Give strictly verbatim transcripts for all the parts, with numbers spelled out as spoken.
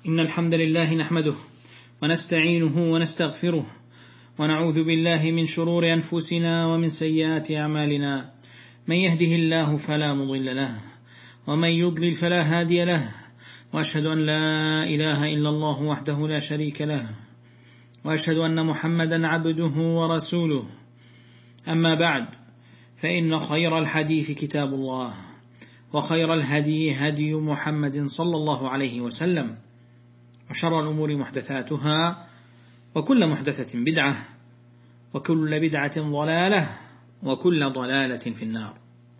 إن الحمد لله نحمده ونستعينه ونستغفره ونعوذ بالله من شرور أنفسنا ومن سيئات أعمالنا. من يهده الله فلا مضل له ومن يضلل فلا هادي له، وأشهد أن لا إله إلا الله وحده لا شريك له، وأشهد أن محمدا عبده ورسوله. أما بعد، فإن خير الحديث كتاب الله، وخير الهدي هدي محمد صلى الله عليه وسلم، وشر الأمور محدثاتها، وكل محدثة بدعة، وكل بدعة ضلالة، وكل ضلالة في النار.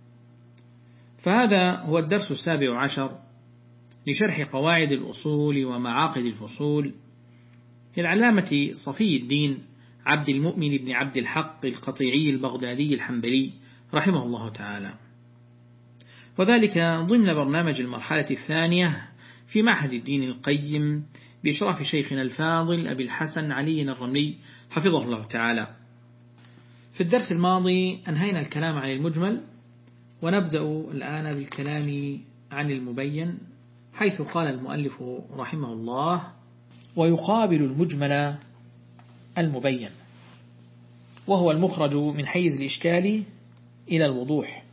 فهذا هو الدرس السابع عشر لشرح قواعد الأصول ومعاقد الفصول للعلامة صفي الدين عبد المؤمن بن عبد الحق القطيعي البغدادي الحنبلي رحمه الله تعالى، وذلك ضمن برنامج المرحلة الثانية في معهد الدين القيم بإشراف شيخنا الفاضل أبي الحسن علي الرملي حفظه الله تعالى. في الدرس الماضي أنهينا الكلام عن المجمل، ونبدأ الآن بالكلام عن المبين، حيث قال المؤلف رحمه الله: ويقابل المجمل المبين، وهو المخرج من حيز الإشكال إلى الوضوح.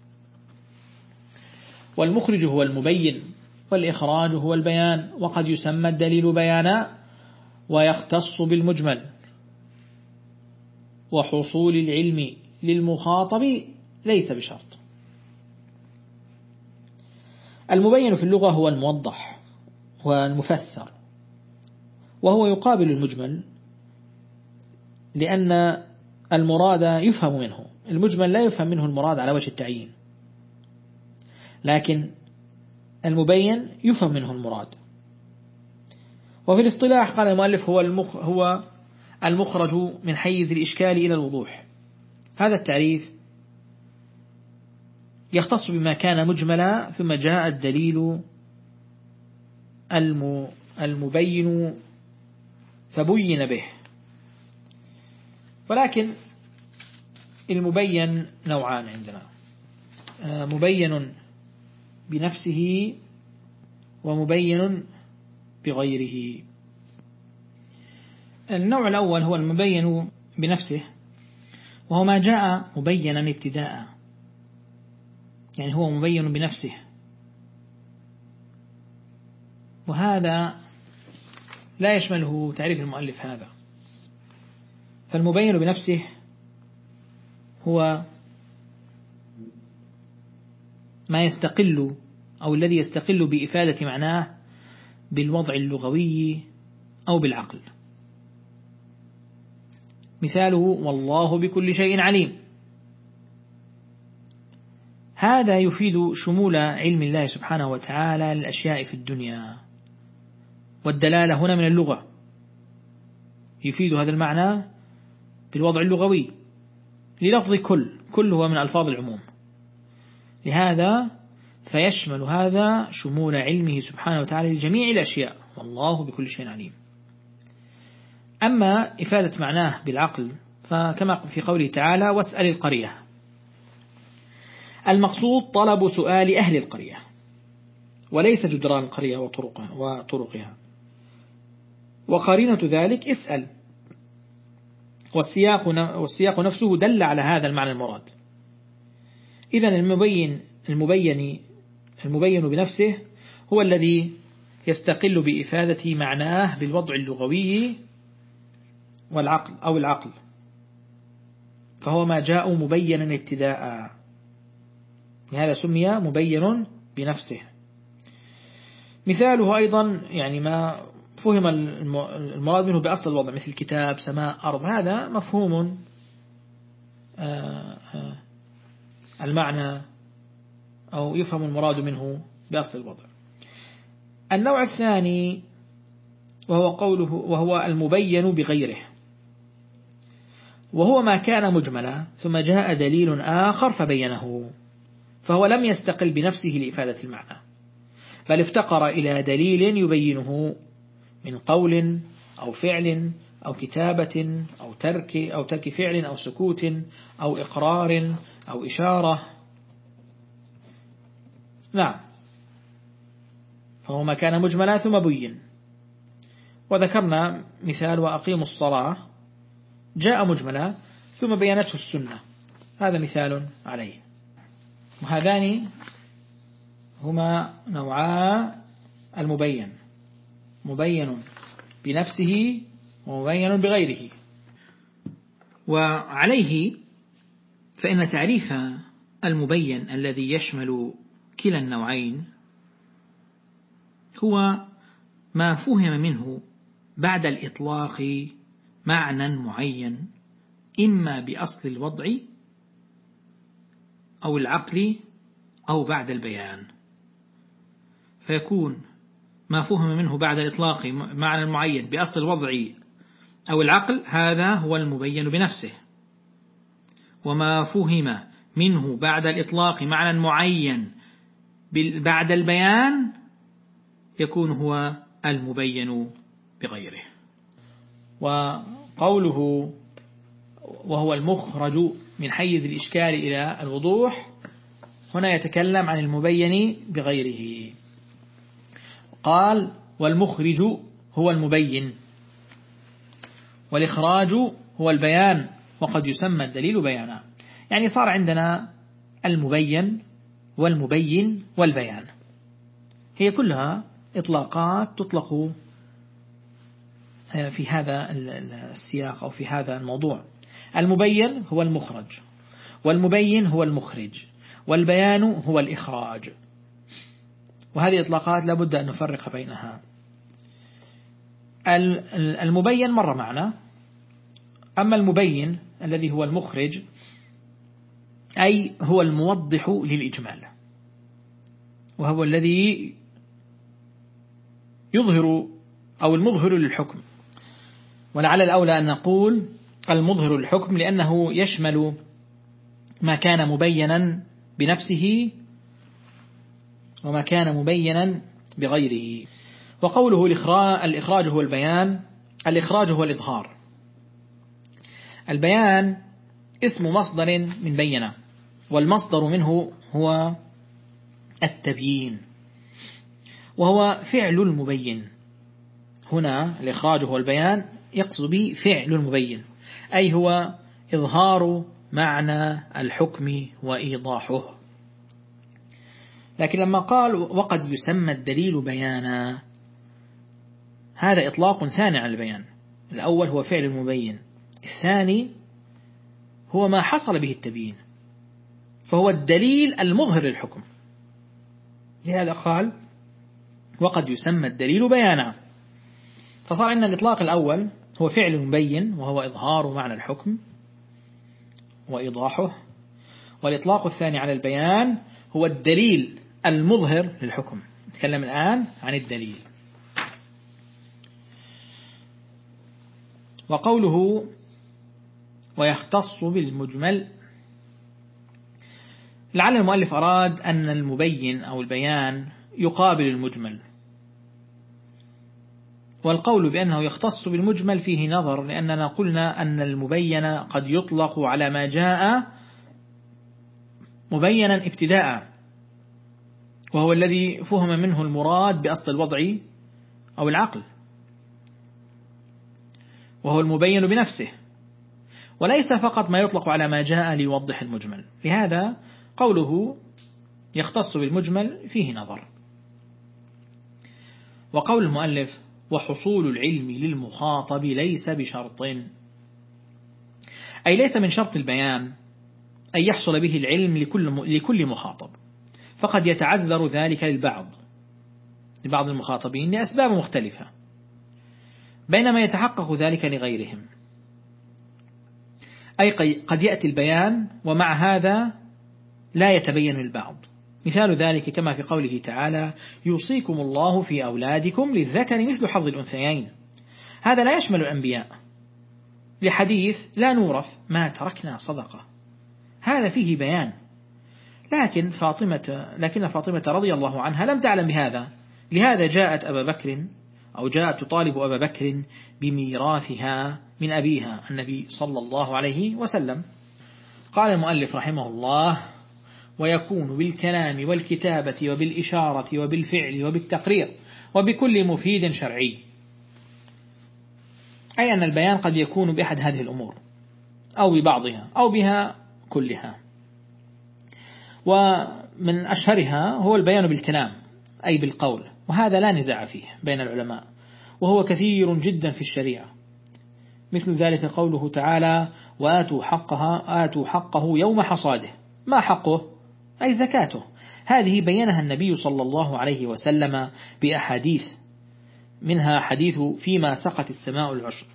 والمخرج هو المبين، والإخراج هو البيان، وقد يسمى الدليل بيانا ويختص بالمجمل. وحصول العلم للمخاطب ليس بشرط. المبين في اللغة هو الموضح والمفسر، وهو يقابل المجمل لأن المراد يفهم منه. المجمل لا يفهم منه المراد على وجه التعيين، لكن المبين يفهم منه المراد. وفي الاصطلاح قال المؤلف هو المخ هو المخرج من حيز الإشكال إلى الوضوح. هذا التعريف يختص بما كان مجملا ثم جاء الدليل المبين فبين به. ولكن المبين نوعان عندنا: مبين بنفسه ومبين بغيره. النوع الأول هو المبين بنفسه، وهو ما جاء مبينا ابتداء، يعني هو مبين بنفسه، وهذا لا يشمله تعريف المؤلف هذا. فالمبين بنفسه هو ما يستقل أو الذي يستقل بإفادة معناه بالوضع اللغوي أو بالعقل. مثاله: والله بكل شيء عليم. هذا يفيد شمول علم الله سبحانه وتعالى للأشياء في الدنيا، والدلالة هنا من اللغة، يفيد هذا المعنى بالوضع اللغوي للفظ كل. كل هو من ألفاظ العموم، لهذا فيشمل هذا شمول علمه سبحانه وتعالى لجميع الأشياء، والله بكل شيء عليم. أما إفادة معناه بالعقل فكما في قوله تعالى: واسأل القرية. المقصود طلب سؤال أهل القرية، وليس جدران القرية وطرقها, وطرقها. وقرينة ذلك اسأل، والسياق, والسياق نفسه دل على هذا المعنى المراد. إذن المبين المبين المبين بنفسه هو الذي يستقل بإفادة معناه بالوضع اللغوي والعقل أو العقل، فهو ما جاء مبينا ابتداء، لهذا سمي مبين بنفسه. مثاله أيضا يعني ما فهم المراد منه بأصل الوضع، مثل كتاب، سماء، أرض. هذا مفهوم المعنى أو يفهم المراد منه بأصل الوضع. النوع الثاني وهو قوله وهو المبين بغيره، وهو ما كان مجملا ثم جاء دليل آخر فبينه، فهو لم يستقل بنفسه لإفادة المعنى، بل افتقر إلى دليل يبينه من قول أو فعل أو كتابة أو ترك أو ترك فعل أو سكوت أو إقرار أو إشارة. نعم، فهو ما كان مجملا ثم بين. وذكرنا مثال وأقيموا الصلاة جاء مجملا ثم بيانته السنة، هذا مثال عليه. وهذان هما نوعا المبين، مبين بنفسه ومبين بغيره. وعليه فإن تعريف المبين الذي يشمل كلا النوعين هو ما فهم منه بعد الإطلاق معنى معين، إما بأصل الوضع أو العقل أو بعد البيان. فيكون ما فهم منه بعد الإطلاق معنى معين بأصل الوضع أو العقل، هذا هو المبين بنفسه. وما فهم منه بعد الإطلاق معنى معين بعد البيان يكون هو المبين بغيره. وقوله وهو المخرج من حيز الإشكال إلى الوضوح، هنا يتكلم عن المبين بغيره. قال والمخرج هو المبين، والإخراج هو البيان، وقد يسمى الدليل بيانا. يعني صار عندنا المبين والمبين والبيان، هي كلها إطلاقات تطلق في هذا السياق أو في هذا الموضوع. المبين هو المخرج، والمبين هو المخرج، والبيان هو الإخراج. وهذه إطلاقات لابد أن نفرق بينها. المبين مر معنا، أما المبين الذي هو المخرج أي هو الموضح للإجمال، وهو الذي يظهر أو المظهر للحكم. ولعل الأولى أن نقول المظهر للحكم، لأنه يشمل ما كان مبينا بنفسه وما كان مبينا بغيره. وقوله الإخراج هو البيان، الإخراج هو الإظهار. البيان اسم مصدر من بينه، والمصدر منه هو التبيين، وهو فعل المبين. هنا الإخراج هو البيان يقصد به فعل المبين، أي هو إظهار معنى الحكم وإيضاحه. لكن لما قال وقد يسمى الدليل بيانا، هذا إطلاق ثاني على البيان. الأول هو فعل المبين، الثاني هو ما حصل به التبيين، فهو الدليل المظهر للحكم. لهذا قال وقد يسمى الدليل بيانا. فصار عندنا الإطلاق الأول هو فعل مبين، وهو إظهار معنى الحكم وإيضاحه، والإطلاق الثاني على البيان هو الدليل المظهر للحكم. نتكلم الآن عن الدليل. وقوله ويختص بالمجمل، لعل المؤلف أراد أن المبين أو البيان يقابل المجمل، والقول بأنه يختص بالمجمل فيه نظر، لأننا قلنا أن المبين قد يطلق على ما جاء مبينا ابتداء، وهو الذي فهم منه المراد بأصل الوضع أو العقل، وهو المبين بنفسه، وليس فقط ما يطلق على ما جاء ليوضح المجمل. لهذا قوله يختص بالمجمل فيه نظر. وقول المؤلف وحصول العلم للمخاطب ليس بشرط، أي ليس من شرط البيان أن يحصل به العلم لكل لكل مخاطب، فقد يتعذر ذلك للبعض لبعض المخاطبين لأسباب مختلفة، بينما يتحقق ذلك لغيرهم. أي قد يأتي البيان ومع هذا لا يتبين البعض. مثال ذلك كما في قوله تعالى يوصيكم الله في أولادكم للذكر مثل حظ الأنثيين، هذا لا يشمل الأنبياء، لحديث لا نورث ما تركنا صدقة، هذا فيه بيان. لكن فاطمة لكن فاطمة رضي الله عنها لم تعلم بهذا، لهذا جاءت أبا بكر أو جاءت تطالب أبا بكر بميراثها من أبيها النبي صلى الله عليه وسلم. قال المؤلف رحمه الله ويكون بالكلام والكتابة وبالإشارة وبالفعل وبالتقرير وبكل مفيد شرعي. أي أن البيان قد يكون بأحد هذه الأمور أو ببعضها أو بها كلها. ومن أشهرها هو البيان بالكلام أي بالقول، وهذا لا نزاع فيه بين العلماء، وهو كثير جدا في الشريعة. مثل ذلك قوله تعالى: وآتوا حقها آتوا حقه يوم حصاده. ما حقه؟ أي زكاته. هذه بينها النبي صلى الله عليه وسلم بأحاديث، منها حديث فيما سقت السماء العشر.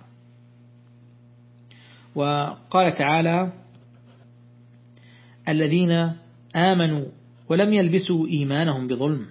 وقال تعالى: الذين آمنوا ولم يلبسوا إيمانهم بظلم.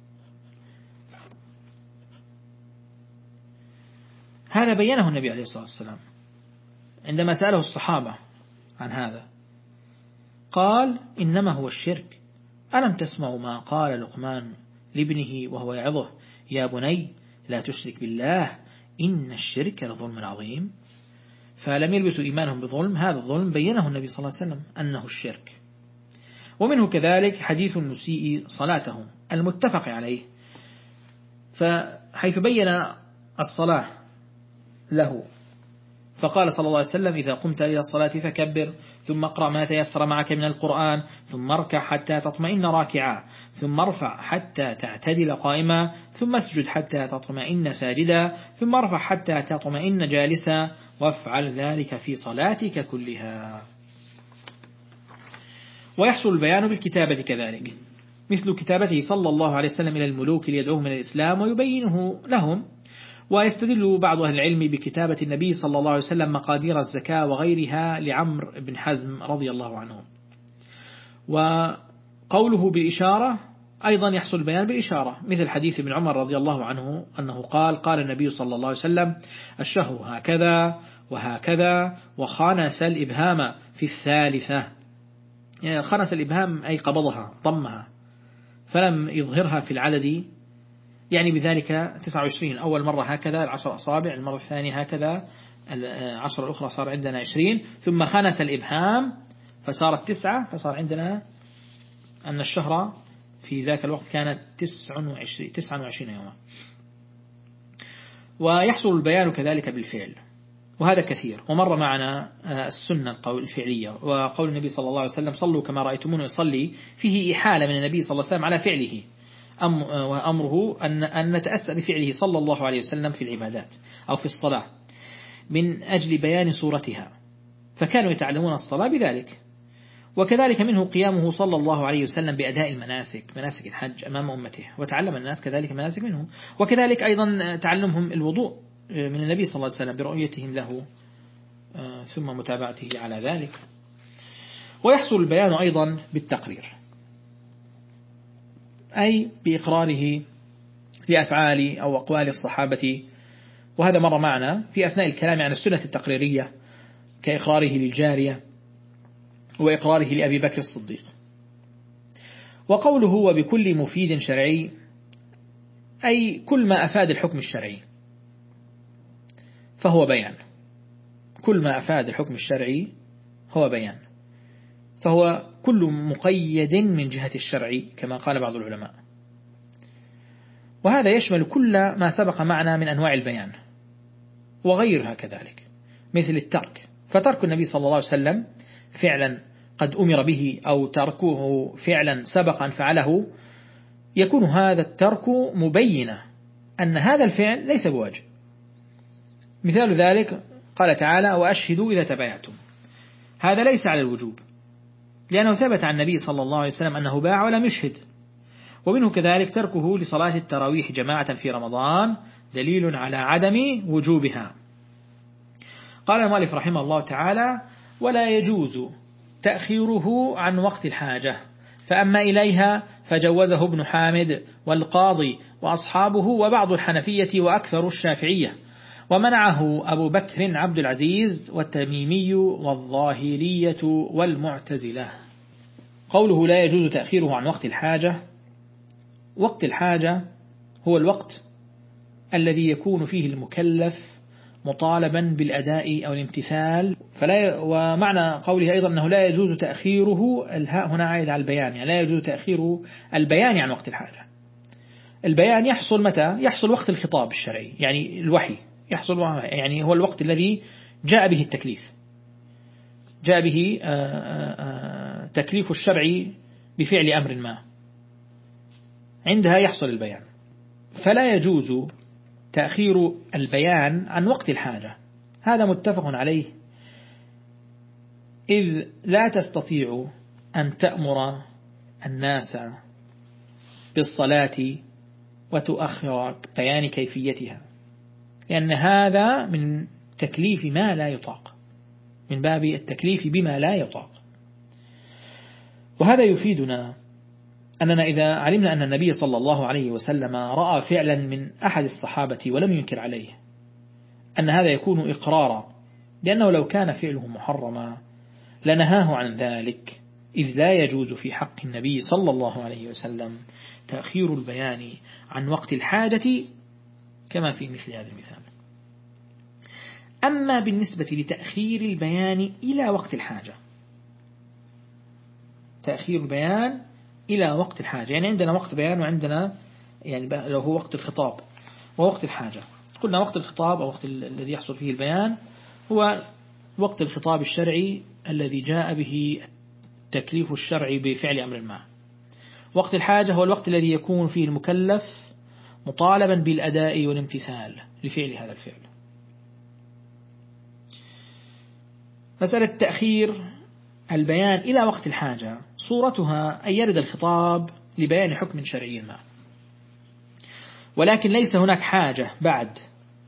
هذا بينه النبي عليه الصلاة والسلام عندما سأله الصحابة عن هذا، قال: إنما هو الشرك. ألم تسمعوا ما قال لقمان لابنه وهو يعظه: يا بني لا تشرك بالله إن الشرك لظلم عظيم. فلم يلبسوا إيمانهم بظلم، هذا الظلم بينه النبي صلى الله عليه وسلم أنه الشرك. ومنه كذلك حديث المسيء صلاته المتفق عليه، فحيث بين الصلاة له فقال صلى الله عليه وسلم: إذا قمت إلى الصلاة فكبر، ثم اقرأ ما تيسر معك من القرآن، ثم اركع حتى تطمئن راكعا، ثم ارفع حتى تعتدل قائما، ثم اسجد حتى تطمئن ساجدا، ثم ارفع حتى تطمئن جالسا، وافعل ذلك في صلاتك كلها. ويحصل البيان بالكتابة كذلك، مثل كتابته صلى الله عليه وسلم إلى الملوك ليدعوهم من الإسلام ويبينه لهم. ويستدل بعض أهل العلم بكتابة النبي صلى الله عليه وسلم مقادير الزكاة وغيرها لعمرو بن حزم رضي الله عنه. وقوله بالإشارة أيضا يحصل البيان بالإشارة، مثل حديث ابن عمر رضي الله عنه أنه قال: قال النبي صلى الله عليه وسلم: الشهر هكذا وهكذا، وخنس الإبهام في الثالثة. يعني خنس الإبهام أي قبضها ضمها فلم يظهرها في العدد، يعني بذلك تسعة وعشرين. أول مرة هكذا العشر أصابع، المرة الثانية هكذا، العشر الأخرى صار عندنا عشرين، ثم خنس الإبهام فصارت تسعة، فصار عندنا أن الشهر في ذاك الوقت كانت تسعة وعشرين يوما. ويحصل البيان كذلك بالفعل، وهذا كثير. ومر معنا السنة القول الفعلية، وقول النبي صلى الله عليه وسلم: صلوا كما رأيتمون يصلي، فيه إحالة من النبي صلى الله عليه وسلم على فعله، وأمره أن أن نتأسى بفعله صلى الله عليه وسلم في العبادات أو في الصلاة من أجل بيان صورتها، فكانوا يتعلمون الصلاة بذلك. وكذلك منه قيامه صلى الله عليه وسلم بأداء المناسك، مناسك الحج أمام أمته، وتعلم الناس كذلك مناسك منه. وكذلك أيضا تعلمهم الوضوء من النبي صلى الله عليه وسلم برؤيتهم له ثم متابعته على ذلك. ويحصل البيان أيضا بالتقرير، أي بإقراره لأفعال أو أقوال الصحابة، وهذا مر معنا في أثناء الكلام عن السنة التقريرية، كإقراره للجارية وإقراره لأبي بكر الصديق. وقوله هو بكل مفيد شرعي، أي كل ما أفاد الحكم الشرعي فهو بيان، كل ما أفاد الحكم الشرعي هو بيان، فهو كل مقيد من جهة الشرع كما قال بعض العلماء. وهذا يشمل كل ما سبق معنا من أنواع البيان وغيرها كذلك، مثل الترك، فترك النبي صلى الله عليه وسلم فعلا قد أمر به أو تركه فعلا سبقا فعله، يكون هذا الترك مبينا أن هذا الفعل ليس بواجب. مثال ذلك قال تعالى: وأشهدوا إذا تبايعتم. هذا ليس على الوجوب، لأنه ثبت عن النبي صلى الله عليه وسلم أنه باع ولم يشهد. ومنه كذلك تركه لصلاة التراويح جماعة في رمضان دليل على عدم وجوبها. قال المؤلف رحمه الله تعالى: ولا يجوز تأخيره عن وقت الحاجة، فأما إليها فجوزه ابن حامد والقاضي وأصحابه وبعض الحنفية وأكثر الشافعية، ومنعه أبو بكر عبد العزيز والتميمي والظاهرية والمعتزلة. قوله لا يجوز تأخيره عن وقت الحاجة، وقت الحاجة هو الوقت الذي يكون فيه المكلف مطالبا بالأداء أو الامتثال. فلا ومعنى قوله أيضا أنه لا يجوز تأخيره، الهاء هنا عائد على البيان، يعني لا يجوز تأخير البيان عن وقت الحاجة. البيان يحصل متى؟ يحصل وقت الخطاب الشرعي، يعني الوحي يحصل يعني هو الوقت الذي جاء به التكليف، جاء به تكليف الشرع بفعل أمر ما، عندها يحصل البيان. فلا يجوز تأخير البيان عن وقت الحاجة، هذا متفق عليه، إذ لا تستطيع أن تأمر الناس بالصلاة وتؤخر بيان كيفيتها، لأن هذا من تكليف ما لا يطاق، من باب التكليف بما لا يطاق. وهذا يفيدنا أننا إذا علمنا أن النبي صلى الله عليه وسلم رأى فعلا من أحد الصحابة ولم ينكر عليه، أن هذا يكون إقرارا، لأنه لو كان فعله محرما لنهاه عن ذلك، إذ لا يجوز في حق النبي صلى الله عليه وسلم تأخير البيان عن وقت الحاجة كما في مثل هذا المثال. أما بالنسبة لتأخير البيان إلى وقت الحاجة، تأخير البيان إلى وقت الحاجة، يعني عندنا وقت بيان وعندنا يعني لو هو وقت الخطاب ووقت الحاجة. قلنا وقت الخطاب أو وقت الذي يحصل فيه البيان هو وقت الخطاب الشرعي الذي جاء به تكليف الشرع بفعل أمر ما. وقت الحاجة هو الوقت الذي يكون فيه المكلف مطالبا بالأداء والامتثال لفعل هذا الفعل. مسألة تأخير البيان إلى وقت الحاجة صورتها أن يرد الخطاب لبيان حكم شرعي ما، ولكن ليس هناك حاجة بعد،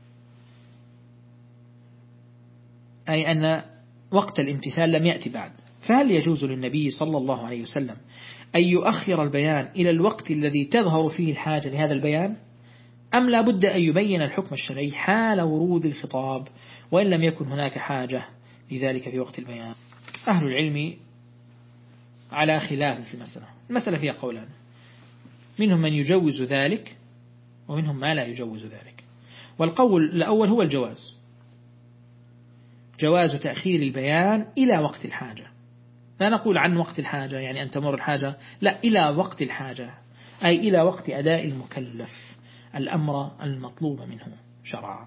أي أن وقت الامتثال لم يأتي بعد. فهل يجوز للنبي صلى الله عليه وسلم أن يؤخر البيان إلى الوقت الذي تظهر فيه الحاجة لهذا البيان، أم لا بد أن يبين الحكم الشرعي حال ورود الخطاب وإن لم يكن هناك حاجة لذلك في وقت البيان؟ أهل العلم على خلاف في المسألة، المسألة فيها قولان، منهم من يجوز ذلك ومنهم ما لا يجوز ذلك. والقول الأول هو الجواز، جواز تأخير البيان إلى وقت الحاجة، لا نقول عن وقت الحاجة يعني أن تمر الحاجة، لا، إلى وقت الحاجة، أي إلى وقت أداء المكلف الأمر المطلوب منه شرعا.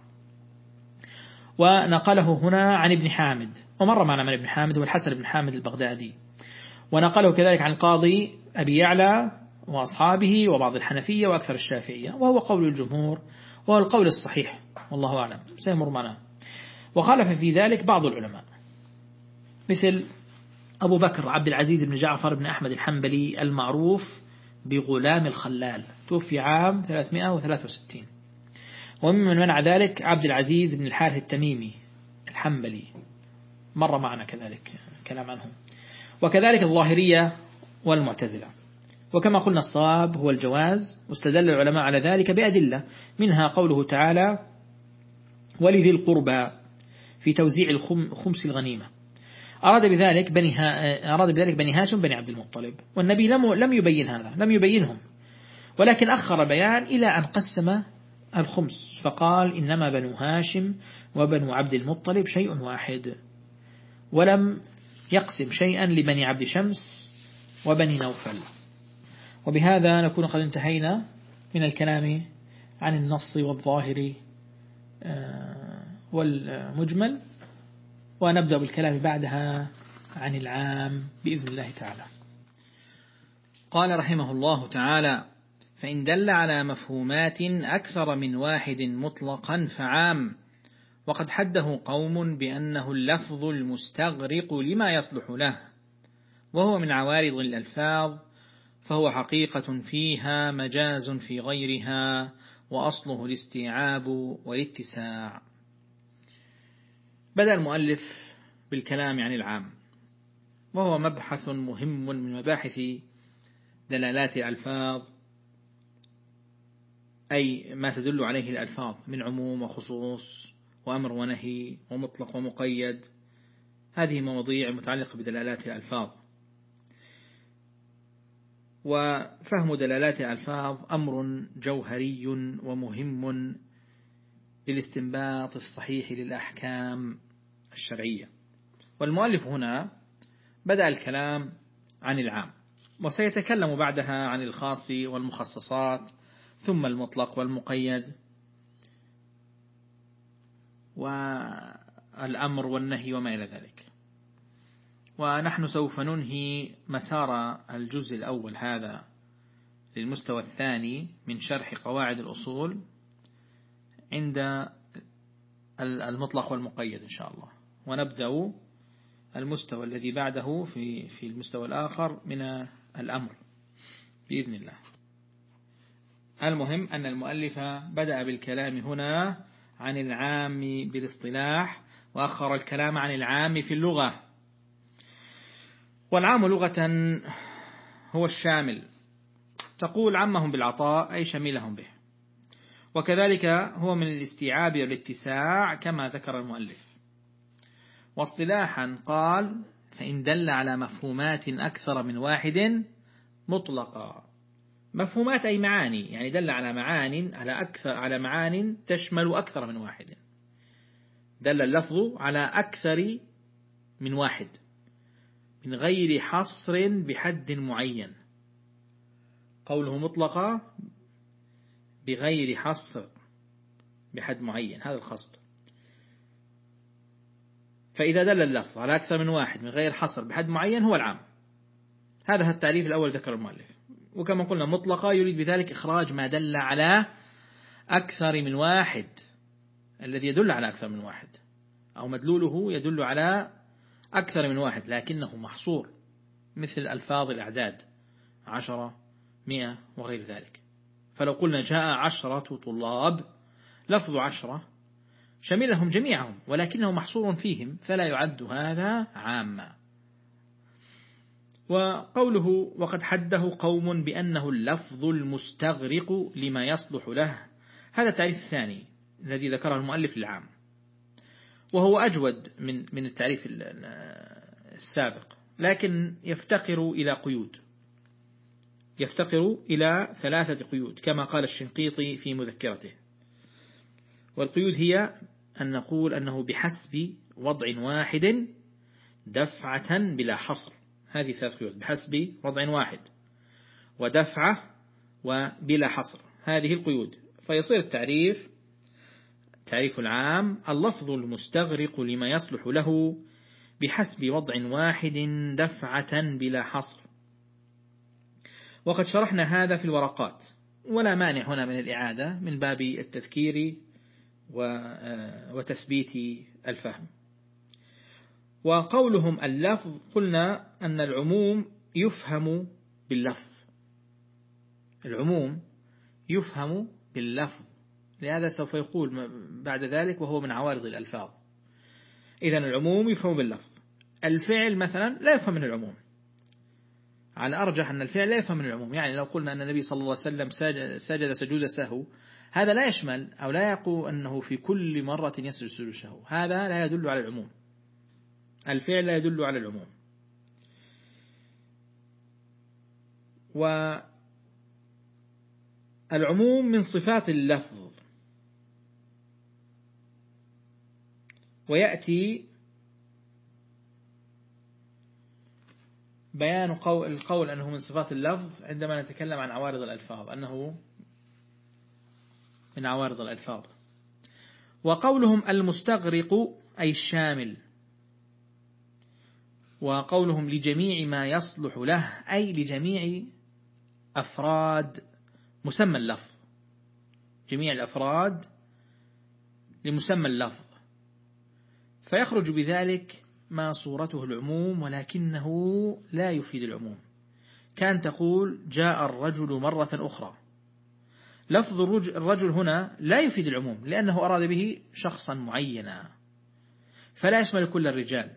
ونقله هنا عن ابن حامد، ومر معنا من ابن حامد والحسن بن حامد البغدادي، ونقله كذلك عن القاضي أبي يعلى وأصحابه وبعض الحنفية وأكثر الشافعية، وهو قول الجمهور وهو القول الصحيح والله أعلم، سيمر معنا. وخالف في ذلك بعض العلماء مثل أبو بكر عبد العزيز بن جعفر بن أحمد الحنبلي المعروف بغلام الخلال، توفي عام ثلاثمائة وثلاثة وستين. وممن منع ذلك عبد العزيز بن الحارث التميمي الحنبلي، مر معنا كذلك كلام عنه، وكذلك الظاهرية والمعتزلة. وكما قلنا الصواب هو الجواز، واستدل العلماء على ذلك بأدلة، منها قوله تعالى ولذي القربى في توزيع خمس الغنيمة، أراد بذلك بني أراد بذلك بني هاشم بني عبد المطلب، والنبي لم لم يبين هذا، لم يبينهم، ولكن أخر بيان إلى أن قسم الخمس فقال إنما بنو هاشم وبنو عبد المطلب شيء واحد، ولم يقسم شيئا لبني عبد شمس وبني نوفل. وبهذا نكون قد انتهينا من الكلام عن النص والظاهر والمجمل، ونبدأ بالكلام بعدها عن العام بإذن الله تعالى. قال رحمه الله تعالى فإن دل على مفهومات أكثر من واحد مطلقا فعام، وقد حده قوم بأنه اللفظ المستغرق لما يصلح له، وهو من عوارض الألفاظ، فهو حقيقة فيها مجاز في غيرها، وأصله الاستيعاب والاتساع. بدأ المؤلف بالكلام عن العام، وهو مبحث مهم من مباحث دلالات الألفاظ، أي ما تدل عليه الألفاظ من عموم وخصوص وأمر ونهي ومطلق ومقيد، هذه مواضيع متعلقة بدلالات الألفاظ. وفهم دلالات الألفاظ أمر جوهري ومهم للاستنباط الصحيح للأحكام الشرعية. والمؤلف هنا بدأ الكلام عن العام، وسيتكلم بعدها عن الخاص والمخصصات، ثم المطلق والمقيد، والأمر والنهي وما إلى ذلك. ونحن سوف ننهي مسار الجزء الأول هذا للمستوى الثاني من شرح قواعد الأصول عند المطلق والمقيد إن شاء الله، ونبدأ المستوى الذي بعده في في المستوى الآخر من الأمر بإذن الله. المهم أن المؤلف بدأ بالكلام هنا عن العام بالاصطلاح، وأخر الكلام عن العام في اللغة. والعام لغة هو الشامل، تقول عمهم بالعطاء أي شملهم به، وكذلك هو من الاستيعاب والاتساع كما ذكر المؤلف. واصطلاحا قال فإن دل على مفهومات أكثر من واحد مطلقا. مفهومات أي معاني، يعني دل على معان على أكثر على معان تشمل أكثر من واحد. دل اللفظ على أكثر من واحد من غير حصر بحد معين. قوله مطلقا بغير حصر بحد معين، هذا القصد. فإذا دل اللفظ على أكثر من واحد من غير حصر بحد معين هو العام. هذا التعريف الأول ذكر المؤلف. وكما قلنا مطلقا يريد بذلك إخراج ما دل على أكثر من واحد، الذي يدل على أكثر من واحد أو مدلوله يدل على أكثر من واحد لكنه محصور، مثل ألفاظ الأعداد عشرة مئة وغير ذلك. فلو قلنا جاء عشرة طلاب، لفظ عشرة شملهم جميعهم ولكنه محصور فيهم، فلا يعد هذا عاما. وقوله وقد حده قوم بأنه اللفظ المستغرق لما يصلح له، هذا التعريف الثاني الذي ذكره المؤلف للعام، وهو أجود من من التعريف السابق، لكن يفتقر إلى قيود، يفتقر إلى ثلاثة قيود كما قال الشنقيطي في مذكرته. والقيود هي أن نقول أنه بحسب وضع واحد دفعة بلا حصر، هذه ثلاث قيود: بحسب وضع واحد ودفعة وبلا حصر، هذه القيود. فيصير التعريف تعريف العام اللفظ المستغرق لما يصلح له بحسب وضع واحد دفعة بلا حصر. وقد شرحنا هذا في الورقات، ولا مانع هنا من الإعادة من باب التذكير وتثبيت الفهم. وقولهم اللفظ، قلنا أن العموم يفهم باللفظ، العموم يفهم باللفظ، لهذا سوف يقول بعد ذلك وهو من عوارض الألفاظ. إذن العموم يفهم باللفظ. الفعل مثلا لا يفهم من العموم، على أرجح أن الفعل لا يفهم من العموم. يعني لو قلنا أن النبي صلى الله عليه وسلم سجد سجود سهو، هذا لا يشمل أو لا يقول أنه في كل مرة يسجد سجود سهو، هذا لا يدل على العموم. الفعل لا يدل على العموم. والعموم من صفات اللفظ، ويأتي بيان قول القول أنه من صفات اللفظ عندما نتكلم عن عوارض الألفاظ، أنه من عوارض الألفاظ. وقولهم المستغرق أي الشامل، وقولهم لجميع ما يصلح له أي لجميع أفراد مسمى اللفظ، جميع الأفراد لمسمى اللفظ، فيخرج بذلك ما صورته العموم ولكنه لا يفيد العموم. كان تقول جاء الرجل مرة أخرى، لفظ الرجل هنا لا يفيد العموم لأنه أراد به شخصا معينا، فلا يشمل كل الرجال،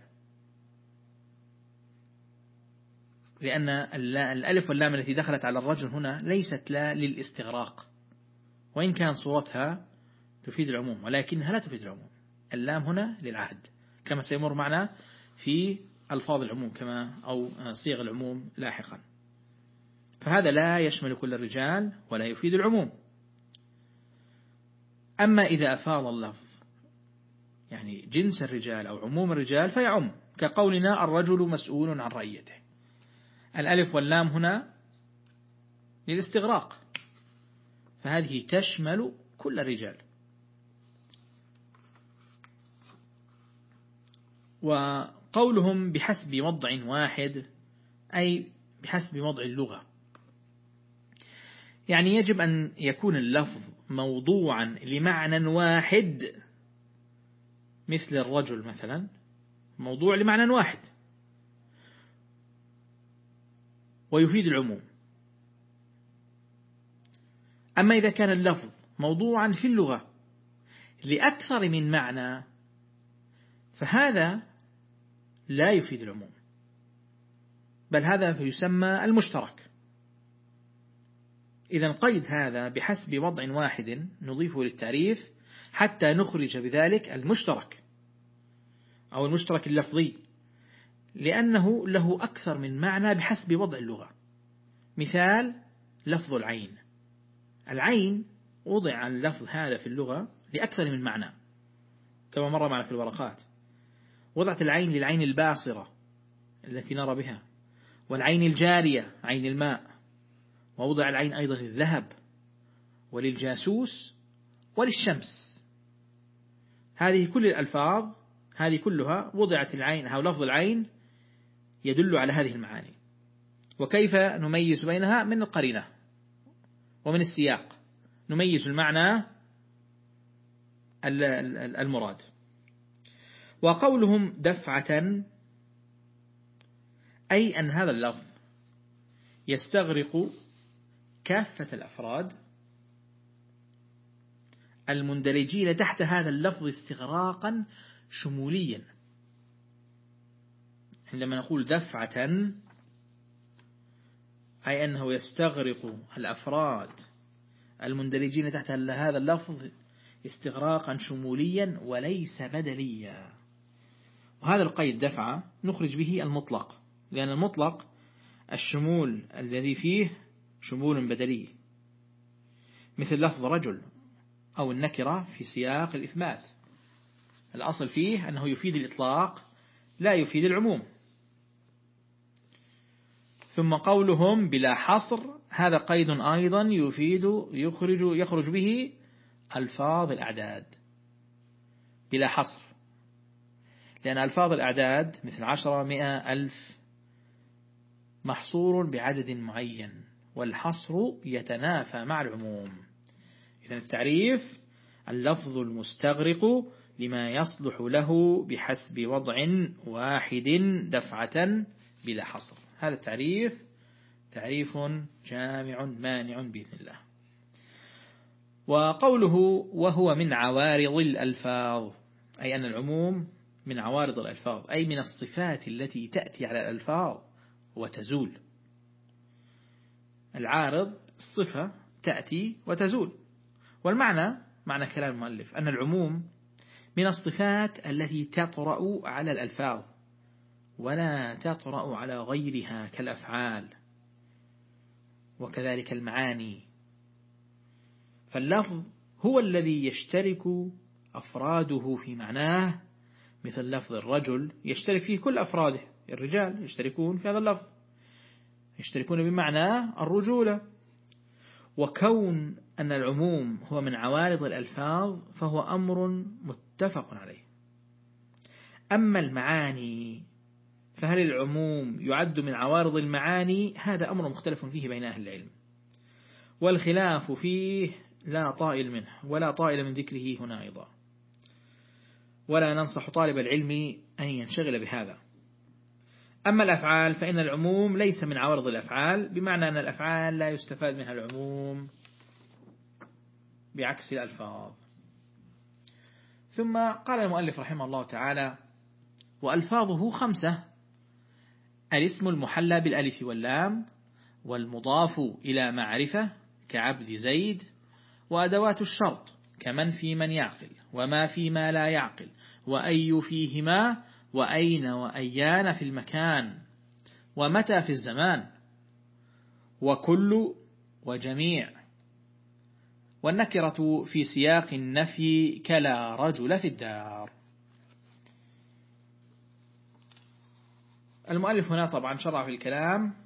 لأن الألف واللام التي دخلت على الرجل هنا ليست لا للاستغراق، وإن كان صورتها تفيد العموم ولكنها لا تفيد العموم. اللام هنا للعهد كما سيمر معنا في ألفاظ العموم كما أو صيغ العموم لاحقا. فهذا لا يشمل كل الرجال ولا يفيد العموم. أما إذا أفاض اللفظ يعني جنس الرجال أو عموم الرجال فيعم، كقولنا الرجل مسؤول عن رعيته، الألف واللام هنا للاستغراق، فهذه تشمل كل الرجال. وقولهم بحسب وضع واحد أي بحسب وضع اللغة، يعني يجب أن يكون اللفظ موضوعا لمعنى واحد، مثل الرجل مثلا موضوع لمعنى واحد ويفيد العموم. أما إذا كان اللفظ موضوعا في اللغة لأكثر من معنى فهذا لا يفيد العموم، بل هذا يسمى المشترك. إذا قيد هذا بحسب وضع واحد نضيفه للتعريف حتى نخرج بذلك المشترك أو المشترك اللفظي، لأنه له أكثر من معنى بحسب وضع اللغة. مثال لفظ العين، العين وضع اللفظ هذا في اللغة لأكثر من معنى كما مر معنا في الورقات. وضعت العين للعين الباصرة التي نرى بها، والعين الجارية عين الماء، ووضع العين أيضا للذهب وللجاسوس وللشمس. هذه كل الألفاظ هذه كلها وضعت العين أو لفظ العين يدل على هذه المعاني. وكيف نميز بينها؟ من القرينة ومن السياق نميز المعنى المراد. وقولهم دفعة أي أن هذا اللفظ يستغرق كافة الأفراد المندرجين تحت هذا اللفظ استغراقا شموليا. عندما نقول دفعة أي أنه يستغرق الأفراد المندرجين تحت هذا اللفظ استغراقا شموليا وليس بدليا. وهذا القيد دفعة نخرج به المطلق، لأن المطلق الشمول الذي فيه شمول بدلي، مثل لفظ رجل أو النكرة في سياق الإثبات، الأصل فيه أنه يفيد الإطلاق لا يفيد العموم. ثم قولهم بلا حصر، هذا قيد أيضا يفيد يخرج يخرج به ألفاظ الأعداد بلا حصر، لأن ألفاظ الأعداد مثل عشرة مئة ألف محصور بعدد معين، والحصر يتنافى مع العموم. إذن التعريف اللفظ المستغرق لما يصلح له بحسب وضع واحد دفعة بلا حصر. هذا التعريف تعريف جامع مانع بإذن الله. وقوله وهو من عوارض الألفاظ، أي أن العموم من عوارض الألفاظ، أي من الصفات التي تأتي على الألفاظ وتزول. العارض الصفة تأتي وتزول، والمعنى معنى كلام المؤلف أن العموم من الصفات التي تطرأ على الألفاظ ولا تطرأ على غيرها كالأفعال وكذلك المعاني. فاللفظ هو الذي يشترك أفراده في معناه، مثل لفظ الرجل يشترك فيه كل أفراده، الرجال يشتركون في هذا اللفظ، يشتركون بمعنى الرجولة. وكون أن العموم هو من عوارض الألفاظ فهو أمر متفق عليه. أما المعاني فهل العموم يعد من عوارض المعاني؟ هذا أمر مختلف فيه بين أهل العلم، والخلاف فيه لا طائل منه ولا طائل من ذكره هنا أيضا، ولا ننصح طالب العلم أن ينشغل بهذا. أما الأفعال فإن العموم ليس من عوارض الأفعال، بمعنى أن الأفعال لا يستفاد منها العموم بعكس الألفاظ. ثم قال المؤلف رحمه الله تعالى: وألفاظه خمسة: الاسم المحلى بالألف واللام، والمضاف إلى معرفة كعبد زيد، وأدوات الشرط كمن في من يعقل، وما في ما لا يعقل، وأي فيهما، وأين وأيان في المكان، ومتى في الزمان، وكل وجميع، والنكرة في سياق النفي كلا رجل في الدار. المؤلف هنا طبعا شرع في الكلام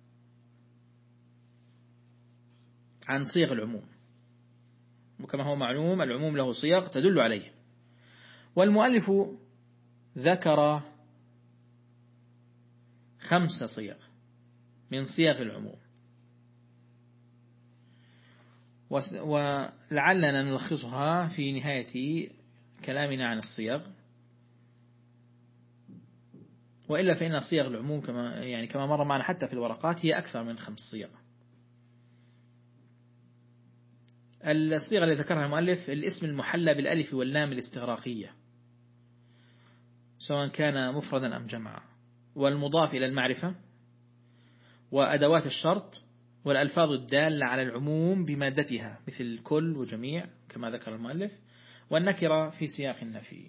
عن صيغ العموم، وكما هو معلوم العموم له صيغ تدل عليه، والمؤلف ذكر خمس صيغ من صيغ العموم، ولعلنا نلخصها في نهاية كلامنا عن الصيغ، وإلا فإن صيغ العموم كما يعني كما مر معنا حتى في الورقات هي أكثر من خمس صيغ. الصيغة التي ذكرها المؤلف: الاسم المحلى بالألف واللام الاستغراقية سواء كان مفردا أم جمعا، والمضاف إلى المعرفة، وأدوات الشرط، والألفاظ الدالة على العموم بمادتها مثل كل وجميع كما ذكر المؤلف، والنكرة في سياق النفي.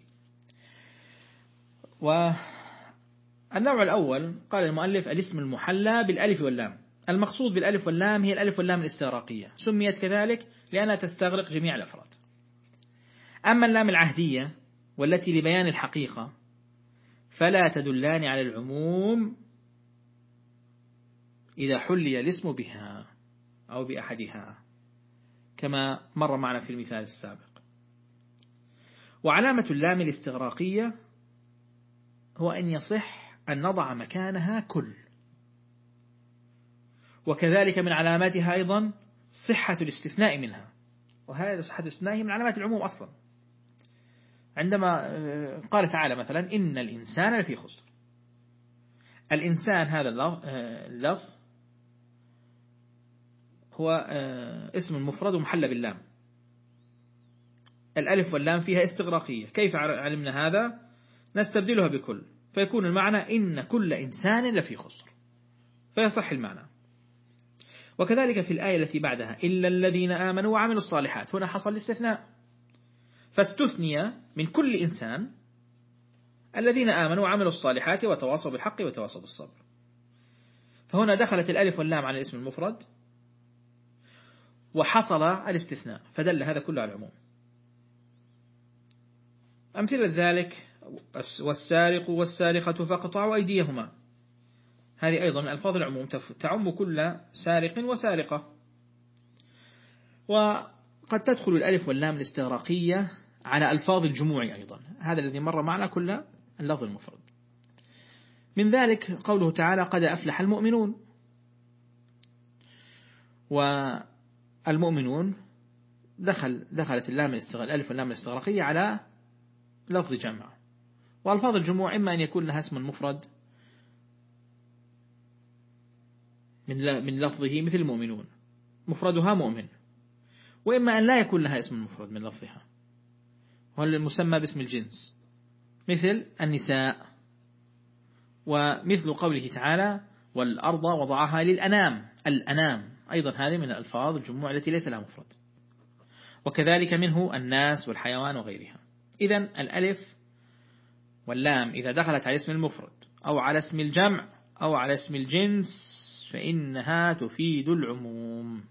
والنوع الأول قال المؤلف: الاسم المحلى بالألف واللام. المقصود بالألف واللام هي الألف واللام الاستغراقية، سميت كذلك لأنها تستغرق جميع الأفراد. أما اللام العهدية والتي لبيان الحقيقة فلا تدلان على العموم إذا حلي الاسم بها أو بأحدها كما مر معنا في المثال السابق. وعلامة اللام الاستغراقية هو أن يصح أن نضع مكانها كل، وكذلك من علاماتها أيضا صحة الاستثناء منها، وهذا صحة الاستثناء من علامات العموم أصلا. عندما قال تعالى مثلا: إن الإنسان لفي خسر، الإنسان هذا اللفظ هو اسم مفرد ومحلى باللام، الألف واللام فيها استغراقية. كيف علمنا هذا؟ نستبدلها بكل فيكون المعنى إن كل إنسان لفي خسر، فيصح المعنى. وكذلك في الآية التي بعدها: إلا الذين آمنوا وعملوا الصالحات، هنا حصل الاستثناء فاستثني من كل إنسان الذين آمنوا وعملوا الصالحات وتواصوا بالحق وتواصوا بالصبر، فهنا دخلت الألف واللام على الاسم المفرد وحصل الاستثناء فدل هذا كله على العموم. أمثلة ذلك: والسارق والسارقة فاقطعوا أيديهما، هذه أيضا من ألفاظ العموم تعم كل سارق وسارقة. وقد تدخل الألف واللام الاستغراقية على ألفاظ الجموع أيضا، هذا الذي مر معنا كل اللفظ المفرد. من ذلك قوله تعالى: قد أفلح المؤمنون، والمؤمنون دخل دخلت اللام الألف واللام الاستغراقية على لفظ جمع. وألفاظ الجموع إما أن يكون لها اسم مفرد من من لفظه مثل المؤمنون مفردها مؤمن، وإما أن لا يكون لها اسم مفرد من لفظها وهو المسمى باسم الجنس مثل النساء. ومثل قوله تعالى: والأرض وضعها للأنام، الأنام أيضا هذه من الألفاظ الجموع التي ليس لها مفرد. وكذلك منه الناس والحيوان وغيرها. إذن الألف واللام إذا دخلت على اسم المفرد أو على اسم الجمع أو على اسم الجنس فإنها تفيد العموم.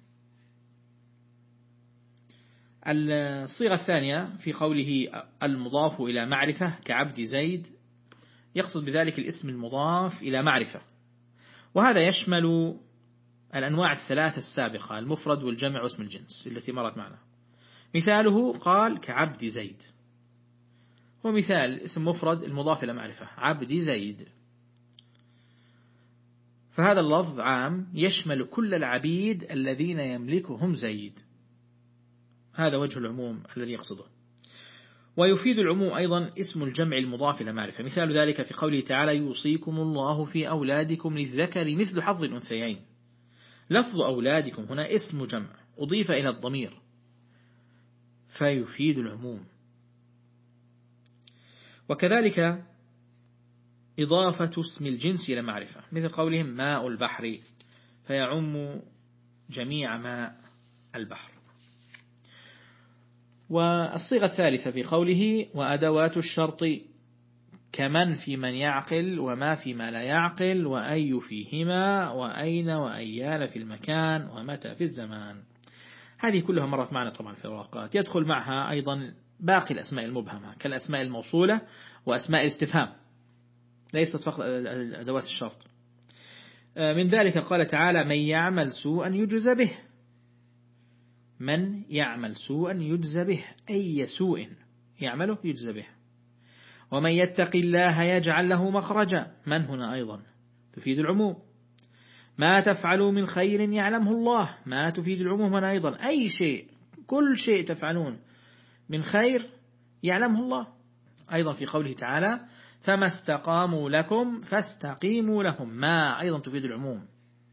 الصيغة الثانية في قوله المضاف إلى معرفة كعبد زيد، يقصد بذلك الاسم المضاف إلى معرفة، وهذا يشمل الأنواع الثلاثة السابقة: المفرد والجمع واسم الجنس التي مرت معنا. مثاله قال كعبد زيد، ومثال اسم مفرد المضاف إلى معرفة عبد زيد، فهذا اللفظ عام يشمل كل العبيد الذين يملكهم زيد، هذا وجه العموم الذي يقصده. ويفيد العموم أيضا اسم الجمع المضاف إلى معرفة، مثال ذلك في قوله تعالى: يوصيكم الله في أولادكم للذكر مثل حظ الأنثيين. لفظ أولادكم هنا اسم جمع أضيف إلى الضمير فيفيد العموم. وكذلك إضافة اسم الجنس إلى معرفة مثل قولهم ماء البحر، فيعم جميع ماء البحر. والصيغة الثالثة في قوله وأدوات الشرط كمن في من يعقل وما في ما لا يعقل وأي فيهما وأين وأيان في المكان ومتى في الزمان، هذه كلها مرت معنا طبعا في الورقات. يدخل معها أيضا باقي الأسماء المبهمة كالأسماء الموصولة وأسماء الاستفهام، ليست فقط أدوات الشرط. من ذلك قال تعالى: من يعمل سوءا يجزى به، من يعمل سوءا يجزى به، أي سوء يعمله يجزى به. ومن يتق الله يجعل له مخرجا، من هنا أيضا تفيد العموم. ما تفعلوا من خير يعلمه الله، ما تفيد العموم هنا أيضا. أي شيء، كل شيء تفعلون من خير يعلمه الله. أيضا في قوله تعالى فما استقاموا لكم فاستقيموا لهم، ما أيضا تفيد العموم،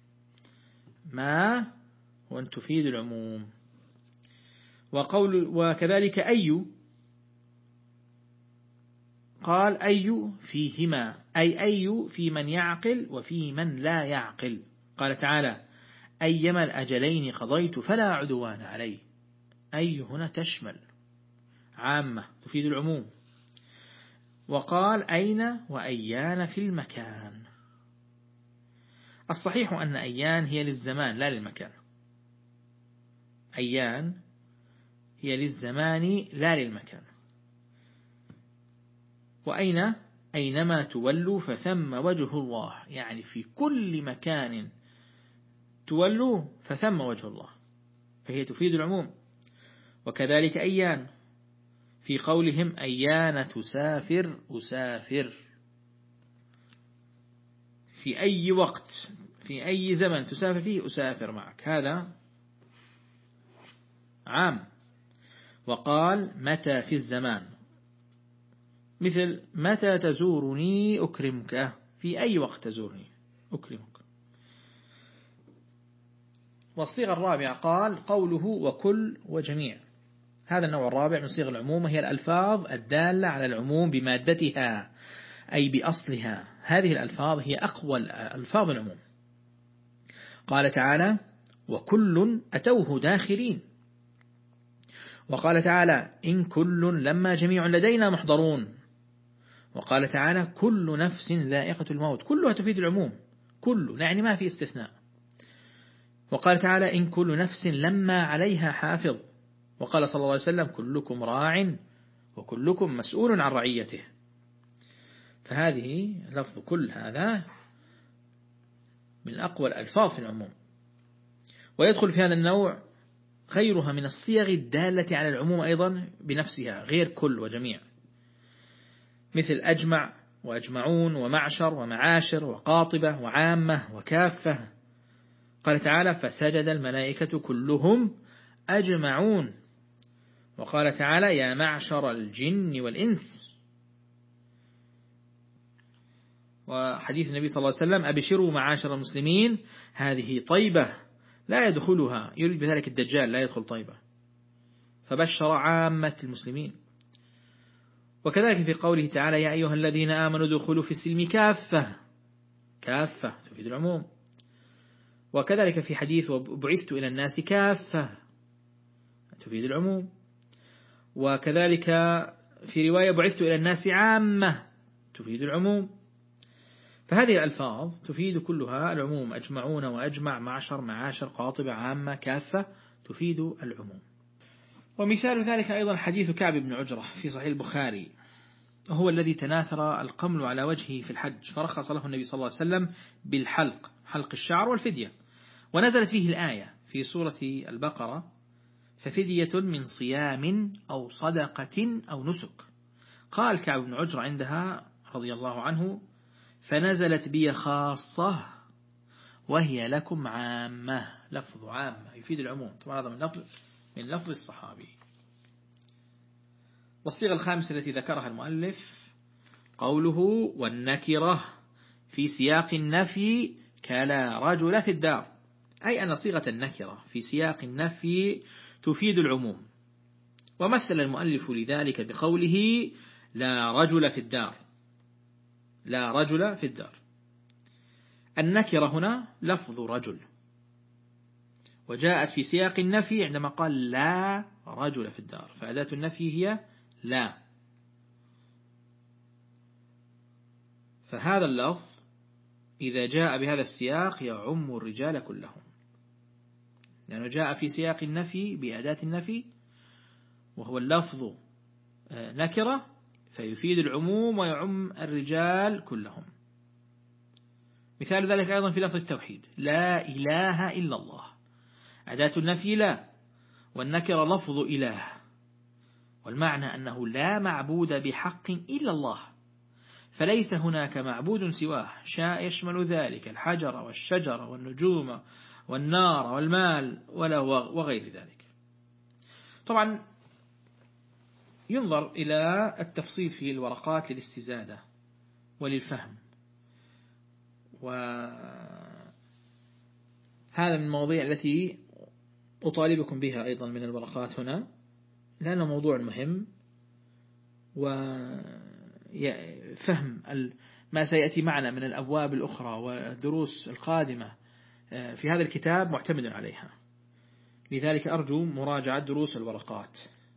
ما وأن تفيد العموم. وقول وكذلك أي، قال أي فيهما، أي أي في من يعقل وفي من لا يعقل. قال تعالى أيما الأجلين قضيت فلا عدوان علي، أي هنا تشمل عامة تفيد العموم. وقال أين وأيان في المكان. الصحيح أن أيان هي للزمان لا للمكان، أيان هي للزمان لا للمكان. وأين أينما تولوا فثم وجه الله، يعني في كل مكان تولوا فثم وجه الله، فهي تفيد العموم. وكذلك أيان في قولهم أيان تسافر أسافر، في أي وقت في أي زمن تسافر فيه أسافر معك، هذا عام. وقال متى في الزمان، مثل متى تزورني أكرمك، في أي وقت تزورني أكرمك. والصيغة الرابعة قال قوله وكل وجميع، هذا النوع الرابع من صيغ العموم، هي الألفاظ الدالة على العموم بمادتها أي بأصلها. هذه الألفاظ هي أقوى ألفاظ العموم. قال تعالى وكل أتوه داخرين. وقال تعالى إن كل لما جميع لدينا محضرون. وقال تعالى كل نفس ذائقة الموت، كلها تفيد العموم، كل يعني ما في استثناء. وقال تعالى إن كل نفس لما عليها حافظ. وقال صلى الله عليه وسلم كلكم راع وكلكم مسؤول عن رعيته. فهذه لفظ كل هذا من أقوى الألفاظ في العموم. ويدخل في هذا النوع غيرها من الصيغ الدالة على العموم أيضا بنفسها غير كل وجميع، مثل أجمع وأجمعون ومعشر ومعاشر وقاطبة وعامة وكافة. قال تعالى فسجد الملائكة كلهم أجمعون. وقال تعالى يا معشر الجن والإنس. وحديث النبي صلى الله عليه وسلم أبشروا معاشر المسلمين هذه طيبة لا يدخلها، يريد بذلك الدجال لا يدخل طيبة، فبشر عامة المسلمين. وكذلك في قوله تعالى يا أيها الذين آمنوا ادخلوا في السلم كافة، كافة تفيد العموم. وكذلك في حديث وبعثت إلى الناس كافة تفيد العموم. وكذلك في رواية بعثت إلى الناس عامة تفيد العموم. فهذه الألفاظ تفيد كلها العموم، أجمعون وأجمع معشر معاشر قاطبة عامة كافة تفيد العموم. ومثال ذلك أيضا حديث كعب بن عجرة في صحيح البخاري، وهو الذي تناثر القمل على وجهه في الحج، فرخص له النبي صلى الله عليه وسلم بالحلق، حلق الشعر والفدية. ونزلت فيه الآية في سورة البقرة ففدية من صيام أو صدقة أو نسك. قال كعب بن عجرة عندها رضي الله عنه فنزلت بي خاصة وهي لكم عامة، لفظ عامة يفيد العموم، طبعا هذا من لفظ من لفظ الصحابي. والصيغة الخامسة التي ذكرها المؤلف قوله والنكرة في سياق النفي كلا رجل في الدار، أي أن صيغة النكرة في سياق النفي تفيد العموم. ومثل المؤلف لذلك بقوله لا رجل في الدار، لا رجل في الدار. النكرة هنا لفظ رجل، وجاءت في سياق النفي عندما قال لا رجل في الدار، فأداة النفي هي لا. فهذا اللفظ إذا جاء بهذا السياق يعم الرجال كلهم، لأنه جاء في سياق النفي بأداة النفي وهو اللفظ نكرة، فيفيد العموم ويعم الرجال كلهم. مثال ذلك أيضا في لفظ التوحيد لا إله إلا الله، أداة النفي لا، والنكرة لفظ إله، والمعنى أنه لا معبود بحق إلا الله، فليس هناك معبود سواه، شاء يشمل ذلك الحجر والشجر والنجوم والنار والمال وغير ذلك. طبعا ينظر إلى التفصيل في الورقات للاستزادة وللفهم، وهذا من المواضيع التي أطالبكم بها أيضا من الورقات هنا، لأنه موضوع مهم، وفهم ما سيأتي معنا من الأبواب الأخرى والدروس القادمة في هذا الكتاب معتمد عليها. لذلك أرجو مراجعة دروس الورقات.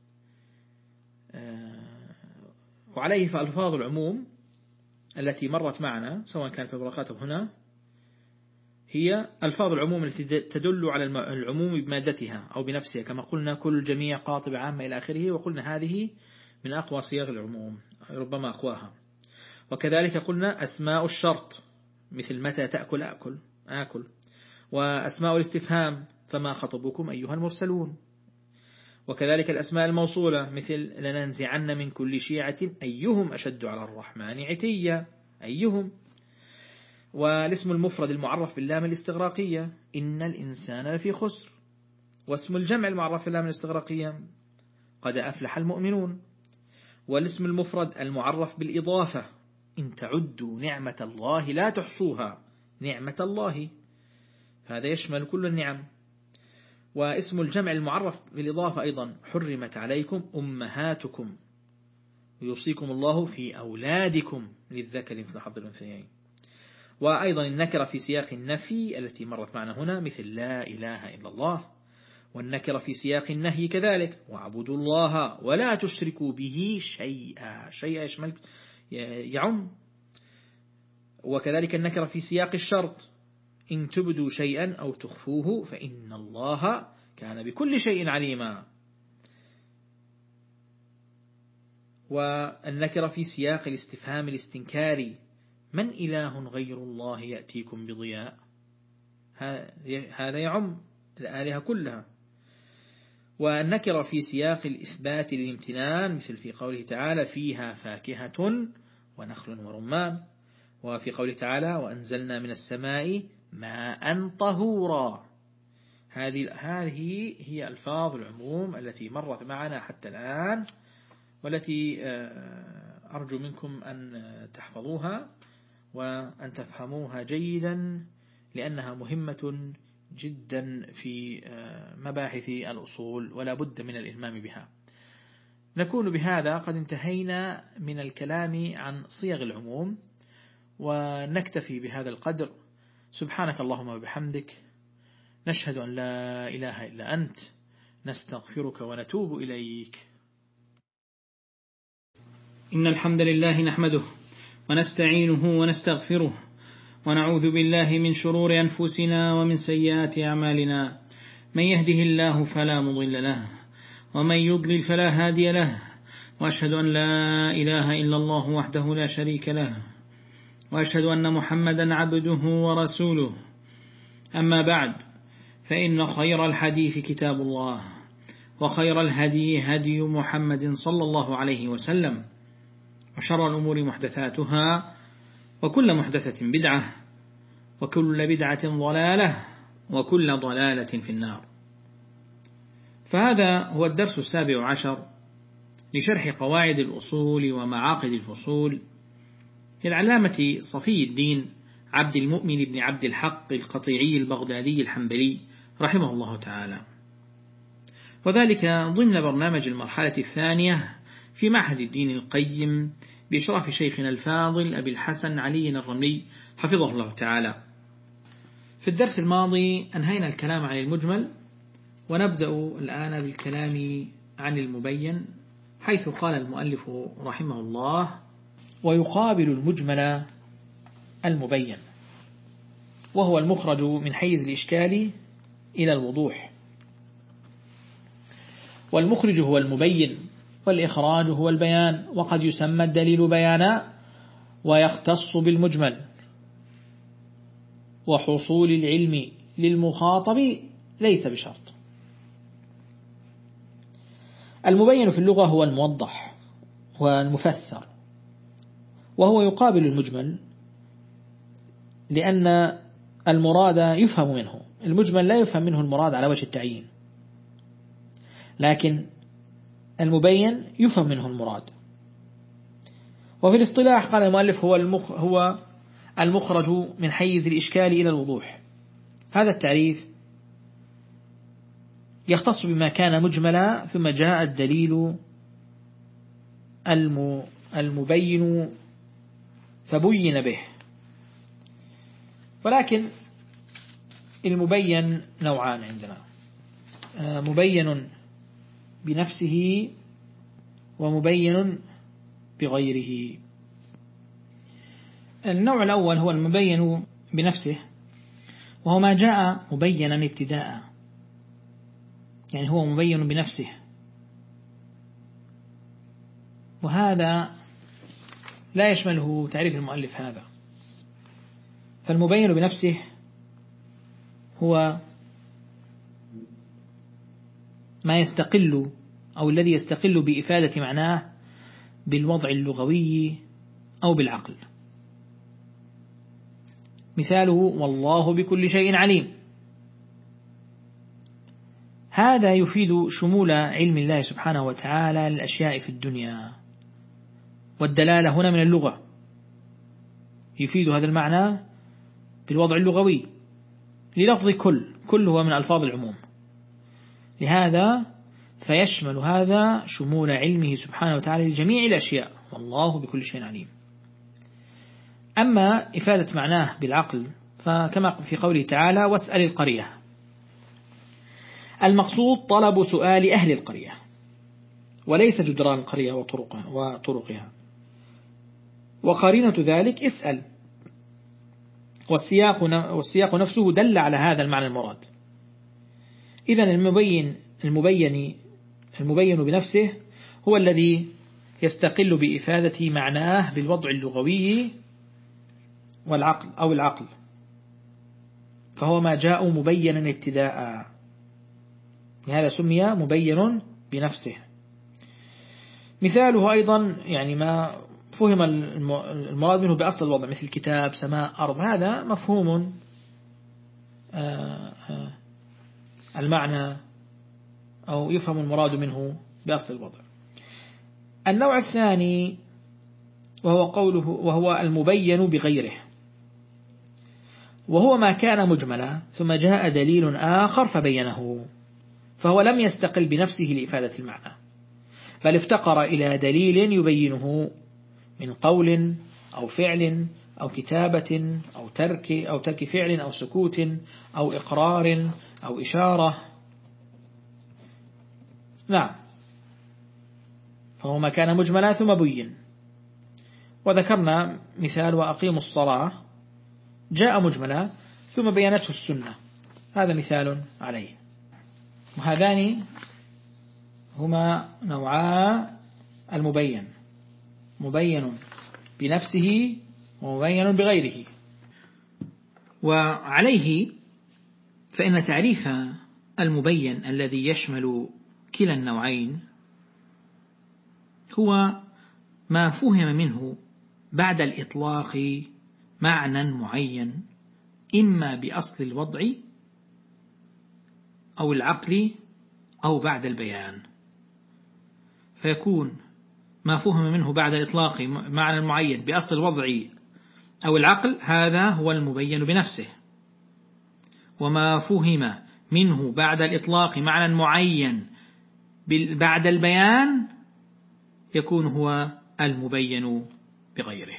وعليه فألفاظ العموم التي مرت معنا سواء كانت في الورقات أو هنا هي ألفاظ العموم التي تدل على العموم بمادتها أو بنفسها، كما قلنا كل جميع قاطب عامة إلى آخره، وقلنا هذه من أقوى صيغ العموم ربما أقواها. وكذلك قلنا أسماء الشرط مثل متى تأكل أكل آكل، وأسماء الاستفهام فما خطبكم أيها المرسلون، وكذلك الأسماء الموصولة مثل لننزعن من كل شيعة أيهم أشد على الرحمن عتيا أيهم، والاسم المفرد المعرف باللام الاستغراقية إن الإنسان لفي خسر، واسم الجمع المعرف باللام الاستغراقية قد أفلح المؤمنون، والاسم المفرد المعرف بالإضافة إن تعدوا نعمة الله لا تحصوها نعمة الله، هذا يشمل كل النعم. واسم الجمع المعرف بالإضافة أيضا حرمت عليكم أمهاتكم ويوصيكم الله في أولادكم للذكر مثل حظ الأنثيين. وأيضا النكرة في سياق النفي التي مرت معنا هنا مثل لا إله إلا الله، والنكرة في سياق النهي كذلك واعبدوا الله ولا تشركوا به شيئا، شيئا يشمل يعم. وكذلك النكرة في سياق الشرط إن تبدوا شيئا أو تخفوه فإن الله كان بكل شيء عليما. والنكرة في سياق الاستفهام الاستنكاري من إله غير الله يأتيكم بضياء، هذا يعم الآلهة كلها. والنكرة في سياق الإثبات للامتنان مثل في قوله تعالى فيها فاكهة ونخل ورمان، وفي قوله تعالى وأنزلنا من السماء ماء طهورا. هذه هذه هي ألفاظ العموم التي مرت معنا حتى الآن، والتي أرجو منكم أن تحفظوها وأن تفهموها جيدا، لأنها مهمة جدا في مباحث الأصول ولا بد من الإلمام بها. نكون بهذا قد انتهينا من الكلام عن صيغ العموم، ونكتفي بهذا القدر. سبحانك اللهم وبحمدك، نشهد أن لا إله إلا أنت، نستغفرك ونتوب إليك. إن الحمد لله نحمده ونستعينه ونستغفره ونعوذ بالله من شرور أنفسنا ومن سيئات أعمالنا، من يهده الله فلا مضل له ومن يضلل فلا هادي له، وأشهد أن لا إله إلا الله وحده لا شريك له، وأشهد أن محمدا عبده ورسوله. أما بعد، فإن خير الحديث كتاب الله، وخير الهدي هدي محمد صلى الله عليه وسلم، وشر الأمور محدثاتها، وكل محدثة بدعة، وكل بدعة ضلالة، وكل ضلالة في النار. فهذا هو الدرس السابع عشر لشرح قواعد الأصول ومعاقد الفصول للعلامة صفي الدين عبد المؤمن بن عبد الحق القطيعي البغدادي الحنبلي رحمه الله تعالى، وذلك ضمن برنامج المرحلة الثانية في معهد الدين القيم بإشراف شيخنا الفاضل أبي الحسن علي الرملي حفظه الله تعالى. في الدرس الماضي أنهينا الكلام عن المجمل، ونبدأ الآن بالكلام عن المبين، حيث قال المؤلف رحمه الله ويقابل المجمل المبين، وهو المخرج من حيز الإشكال إلى الوضوح. والمخرج هو المبين، والإخراج هو البيان، وقد يسمى الدليل بيانا ويختص بالمجمل. وحصول العلم للمخاطب ليس بشرط. المبين في اللغة هو الموضح والمفسر، وهو يقابل المجمل، لأن المراد يفهم منه، المجمل لا يفهم منه المراد على وجه التعيين، لكن المبين يفهم منه المراد. وفي الاصطلاح قال المؤلف هو المخ هو المخرج من حيز الإشكال إلى الوضوح. هذا التعريف يختص بما كان مجملا ثم جاء الدليل المبين فبين به. ولكن المبين نوعان عندنا، مبين بنفسه ومبين بغيره. النوع الأول هو المبين بنفسه، وهو ما جاء مبينا ابتداء، يعني هو مبين بنفسه، وهذا لا يشمله تعريف المؤلف هذا. فالمبين بنفسه هو ما يستقل أو الذي يستقل بإفادة معناه بالوضع اللغوي أو بالعقل. مثاله والله بكل شيء عليم، هذا يفيد شمول علم الله سبحانه وتعالى للأشياء في الدنيا، والدلالة هنا من اللغة، يفيد هذا المعنى بالوضع اللغوي للفظ كل، كل هو من ألفاظ العموم، لهذا فيشمل هذا شمول علمه سبحانه وتعالى لجميع الأشياء، والله بكل شيء عليم. أما إفادة معناه بالعقل فكما في قوله تعالى واسأل القرية، المقصود طلب سؤال أهل القرية وليس جدران القرية وطرقها, وطرقها وقرينة ذلك اسأل، والسياق, والسياق نفسه دل على هذا المعنى المراد. إذن المبين المبين المبين بنفسه هو الذي يستقل بإفادة معناه بالوضع اللغوي والعقل أو العقل، فهو ما جاء مبينا ابتداء، لهذا سمي مبين بنفسه. مثاله أيضا يعني ما فهم المراد منه بأصل الوضع، مثل كتاب، سماء، أرض، هذا مفهوم المعنى أو يفهم المراد منه بأصل الوضع. النوع الثاني وهو قوله وهو المبين بغيره، وهو ما كان مجملا ثم جاء دليل آخر فبينه، فهو لم يستقل بنفسه لإفادة المعنى، بل افتقر إلى دليل يبينه من قول أو فعل أو كتابة أو ترك أو ترك فعل أو سكوت أو إقرار أو إشارة. نعم، فهو ما كان مجملا ثم بين. وذكرنا مثال وأقيموا الصلاة جاء مجملا ثم بينته السنة، هذا مثال عليه. وهذان هما نوعا المبين، مبين بنفسه ومبين بغيره. وعليه فإن تعريف المبين الذي يشمل كلا النوعين هو ما فهم منه بعد الإطلاق معنى معين، إما بأصل الوضع أو العقل أو بعد البيان، فيكون ما فهم منه بعد الإطلاق معنى معين بأصل الوضع أو العقل هذا هو المبين بنفسه، وما فهم منه بعد الإطلاق معنى معين بعد البيان يكون هو المبين بغيره.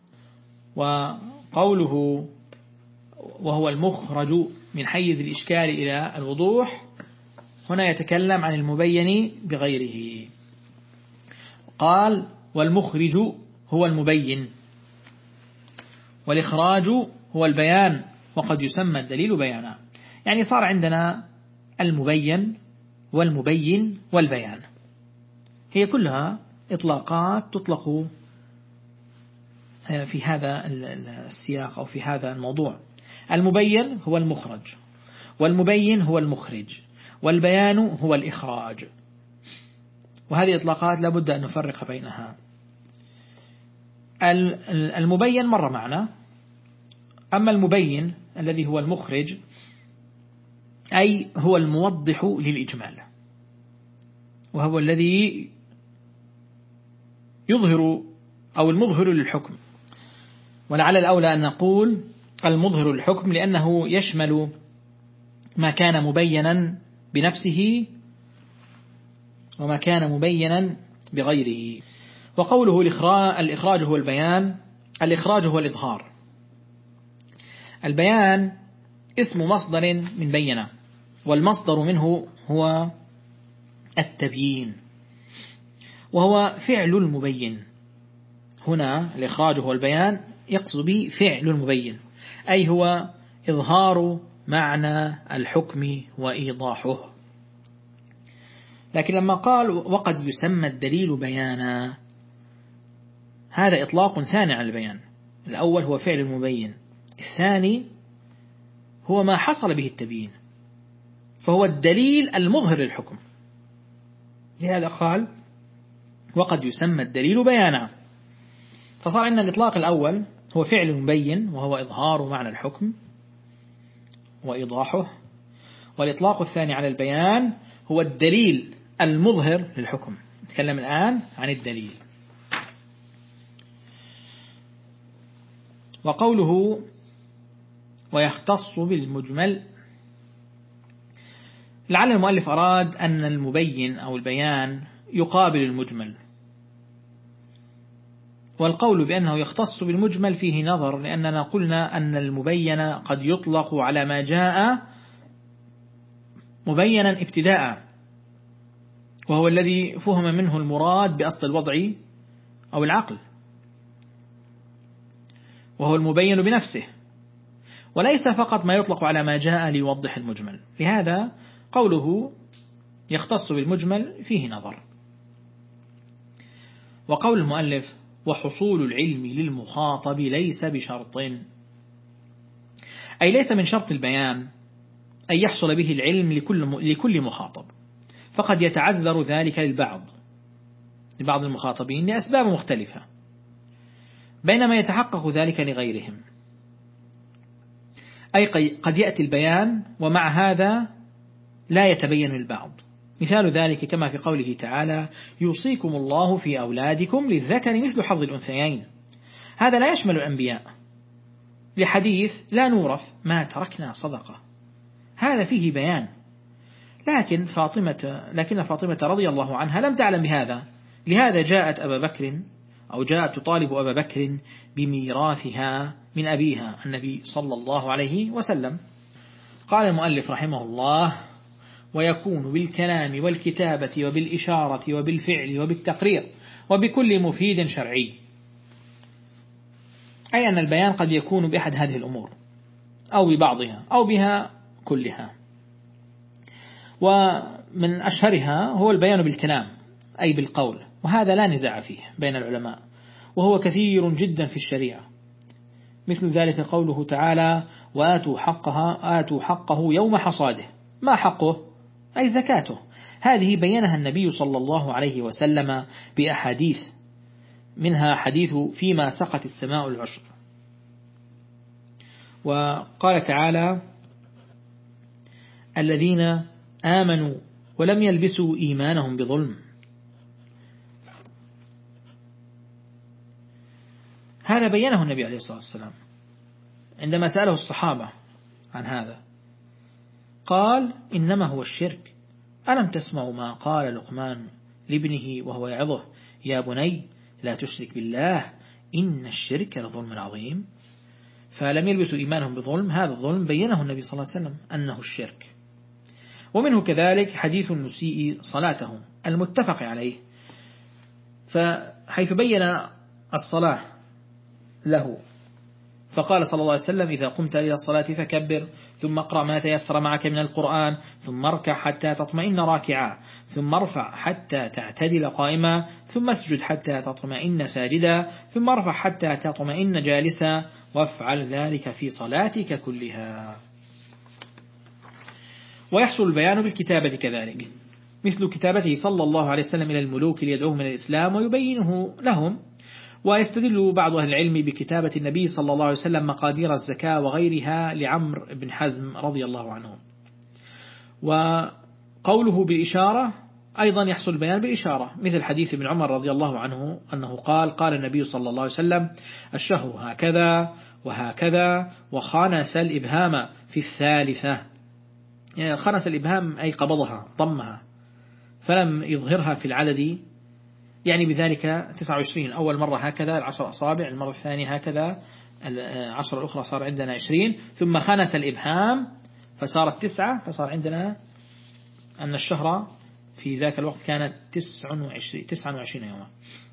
وقوله وهو المخرج من حيز الإشكال إلى الوضوح هنا يتكلم عن المبين بغيره. قال والمخرج هو المبين، والإخراج هو البيان، وقد يسمى الدليل بيانا. يعني صار عندنا المبين والمبين والبيان، هي كلها إطلاقات تطلق في هذا السياق أو في هذا الموضوع. المبين هو المخرج، والمبين هو المخرج، والبيان هو الإخراج. وهذه إطلاقات لابد أن نفرق بينها. المبين مر معنا. أما المبين الذي هو المخرج أي هو الموضح للإجمال، وهو الذي يظهر أو المظهر للحكم، ولعل الأولى أن نقول المظهر للحكم لأنه يشمل ما كان مبينا بنفسه وما كان مبينا بغيره. وقوله الإخراج هو البيان، الإخراج هو الإظهار. البيان اسم مصدر من بينه، والمصدر منه هو التبيين، وهو فعل المبين. هنا الإخراج هو البيان يقصد به فعل المبين، أي هو إظهار معنى الحكم وإيضاحه. لكن لما قال وقد يسمى الدليل بيانا، هذا إطلاق ثاني على البيان. الأول هو فعل المبين، الثاني هو ما حصل به التبيين، فهو الدليل المظهر للحكم. لهذا قال وقد يسمى الدليل بيانا، فصار عندنا الإطلاق الأول هو فعل مبين وهو إظهار معنى الحكم وإيضاحه، والإطلاق الثاني على البيان هو الدليل المظهر للحكم. نتكلم الآن عن الدليل. وقوله ويختص بالمجمل، لعل المؤلف أراد أن المبين أو البيان يقابل المجمل، والقول بأنه يختص بالمجمل فيه نظر، لأننا قلنا أن المبين قد يطلق على ما جاء مبينا ابتداء، وهو الذي فهم منه المراد بأصل الوضع أو العقل، وهو المبين بنفسه، وليس فقط ما يطلق على ما جاء ليوضح المجمل. لهذا قوله يختص بالمجمل فيه نظر. وقول المؤلف وحصول العلم للمخاطب ليس بشرط، أي ليس من شرط البيان أن يحصل به العلم لكل لكل مخاطب، فقد يتعذر ذلك للبعض لبعض المخاطبين لأسباب مختلفة، بينما يتحقق ذلك لغيرهم. أي قد يأتي البيان ومع هذا لا يتبين للبعض. مثال ذلك كما في قوله تعالى يوصيكم الله في أولادكم للذكر مثل حظ الأنثيين، هذا لا يشمل الأنبياء، لحديث لا نورث ما تركنا صدقة، هذا فيه بيان. لكن فاطمة لكن فاطمة رضي الله عنها لم تعلم بهذا، لهذا جاءت أبا بكر أو جاءت تطالب أبا بكر بميراثها من أبيها النبي صلى الله عليه وسلم. قال المؤلف رحمه الله ويكون بالكلام والكتابة وبالإشارة وبالفعل وبالتقرير وبكل مفيد شرعي، أي أن البيان قد يكون بأحد هذه الأمور أو ببعضها أو بها كلها. ومن أشهرها هو البيان بالكلام أي بالقول، وهذا لا نزاع فيه بين العلماء، وهو كثير جدا في الشريعة. مثل ذلك قوله تعالى وآتوا حقها آتوا حقه يوم حصاده، ما حقه؟ أي زكاته، هذه بينها النبي صلى الله عليه وسلم بأحاديث، منها حديث فيما سقت السماء العشر. وقال تعالى الذين آمنوا ولم يلبسوا إيمانهم بظلم، هذا بينه النبي عليه الصلاة والسلام عندما سأله الصحابة عن هذا، قال إنما هو الشرك، ألم تسمعوا ما قال لقمان لابنه وهو يعظه يا بني لا تشرك بالله إن الشرك لظلم عظيم. فلم يلبسوا إيمانهم بظلم، هذا الظلم بينه النبي صلى الله عليه وسلم أنه الشرك. ومنه كذلك حديث المسيء صلاته المتفق عليه، فحيث بين الصلاة له فقال صلى الله عليه وسلم إذا قمت إلى الصلاة فكبر، ثم اقرأ ما تيسر معك من القرآن، ثم اركع حتى تطمئن راكعا، ثم ارفع حتى تعتدل قائما، ثم اسجد حتى تطمئن ساجدا، ثم ارفع حتى تطمئن جالسا، وافعل ذلك في صلاتك كلها. ويحصل البيان بالكتابة كذلك، مثل كتابته صلى الله عليه وسلم إلى الملوك ليدعوهم إلى الإسلام ويبينه لهم، ويستدل بعض أهل العلم بكتابة النبي صلى الله عليه وسلم مقادير الزكاة وغيرها لعمرو بن حزم رضي الله عنه. وقوله بالإشارة أيضا يحصل البيان بالإشارة، مثل حديث ابن عمر رضي الله عنه أنه قال قال النبي صلى الله عليه وسلم الشهر هكذا وهكذا وخنس الإبهام في الثالثة، يعني خنس الإبهام أي قبضها ضمها فلم يظهرها في العدد، يعني بذلك تسعة وعشرين، أول مرة هكذا العشر أصابع، المرة الثانية هكذا، العشر الأخرى صار عندنا عشرين، ثم خنس الإبهام فصارت تسعة، فصار عندنا أن الشهر في ذاك الوقت كانت تسعة وعشرين يوما.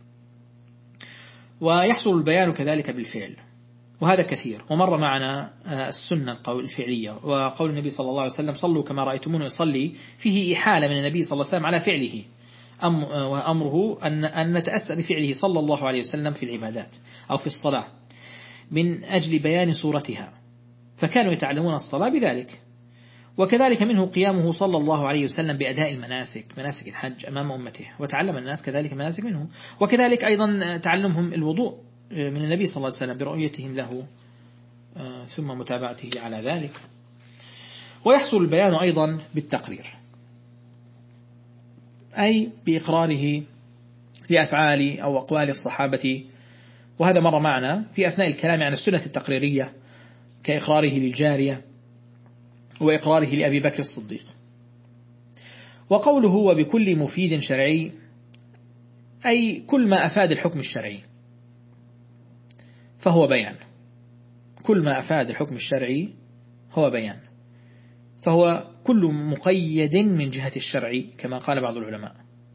ويحصل البيان كذلك بالفعل، وهذا كثير، ومر معنا السنة القول الفعلية، وقول النبي صلى الله عليه وسلم صلوا كما رأيتموني يصلي فيه إحالة من النبي صلى الله عليه وسلم على فعله، وأمره أن أن نتأسى بفعله صلى الله عليه وسلم في العبادات أو في الصلاة من أجل بيان صورتها، فكانوا يتعلمون الصلاة بذلك. وكذلك منه قيامه صلى الله عليه وسلم بأداء المناسك، مناسك الحج أمام أمته، وتعلم الناس كذلك مناسك منه، وكذلك أيضا تعلمهم الوضوء من النبي صلى الله عليه وسلم برؤيتهم له ثم متابعته على ذلك. ويحصل البيان أيضا بالتقرير، أي بإقراره لأفعال أو أقوال الصحابة، وهذا مر معنا في أثناء الكلام عن السنة التقريرية كإقراره للجارية وإقراره لأبي بكر الصديق. وقوله وبكل مفيد شرعي أي كل ما أفاد الحكم الشرعي فهو بيان، كل ما أفاد الحكم الشرعي هو بيان، فهو كل مقيد من جهة الشرع كما قال بعض العلماء.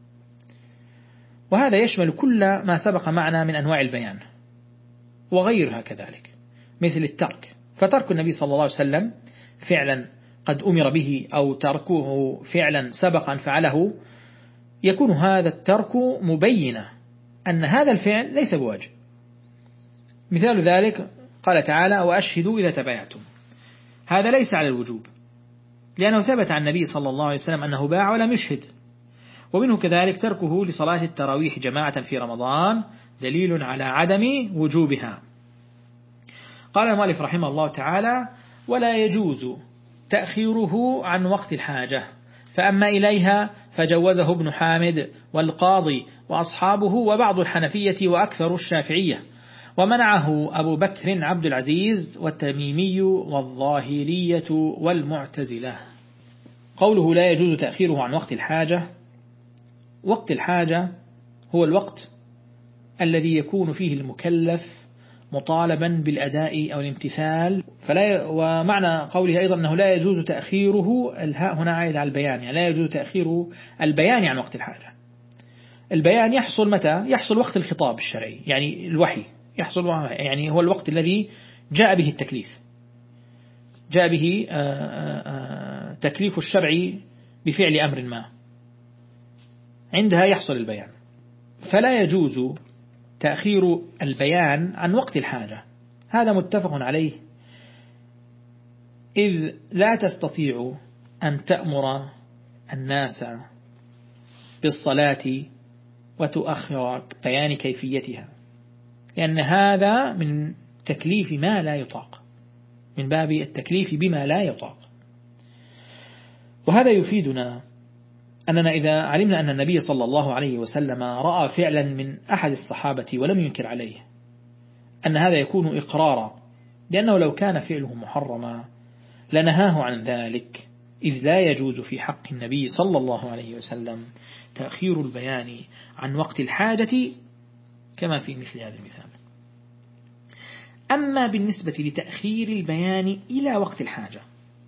وهذا يشمل كل ما سبق معنا من أنواع البيان وغيرها كذلك، مثل الترك، فترك النبي صلى الله عليه وسلم فعلا قد أمر به أو تركه فعلا سبقا فعله، يكون هذا الترك مبينا أن هذا الفعل ليس بواجب. مثال ذلك قال تعالى وأشهدوا إذا تبايعتم، هذا ليس على الوجوب لأنه ثبت عن النبي صلى الله عليه وسلم أنه باع ولم يشهد. ومنه كذلك تركه لصلاة التراويح جماعة في رمضان دليل على عدم وجوبها. قال المؤلف رحمه الله تعالى ولا يجوز تأخيره عن وقت الحاجة، فأما إليها فجوزه ابن حامد والقاضي وأصحابه وبعض الحنفية وأكثر الشافعية، ومنعه أبو بكر عبد العزيز والتميمي والظاهرية والمعتزلة. قوله لا يجوز تأخيره عن وقت الحاجة، وقت الحاجة هو الوقت الذي يكون فيه المكلف مطالبا بالأداء أو الامتثال، فلا. ومعنى قوله أيضا أنه لا يجوز تأخيره، الهاء هنا عائد على البيان، يعني لا يجوز تأخير البيان عن وقت الحاجة. البيان يحصل متى؟ يحصل وقت الخطاب الشرعي، يعني الوحي يحصل، يعني هو الوقت الذي جاء به التكليف، جاء به تكليف الشرع بفعل أمر ما، عندها يحصل البيان. فلا يجوز تأخير البيان عن وقت الحاجة، هذا متفق عليه، إذ لا تستطيع أن تأمر الناس بالصلاة وتؤخر بيان كيفيتها، لأن هذا من تكليف ما لا يطاق، من باب التكليف بما لا يطاق. وهذا يفيدنا أننا إذا علمنا أن النبي صلى الله عليه وسلم رأى فعلا من أحد الصحابة ولم ينكر عليه، أن هذا يكون إقرارا، لأنه لو كان فعله محرما لنهاه عن ذلك، إذ لا يجوز في حق النبي صلى الله عليه وسلم تأخير البيان عن وقت الحاجة كما في مثل هذا المثال. أما بالنسبة لتأخير البيان إلى وقت الحاجة،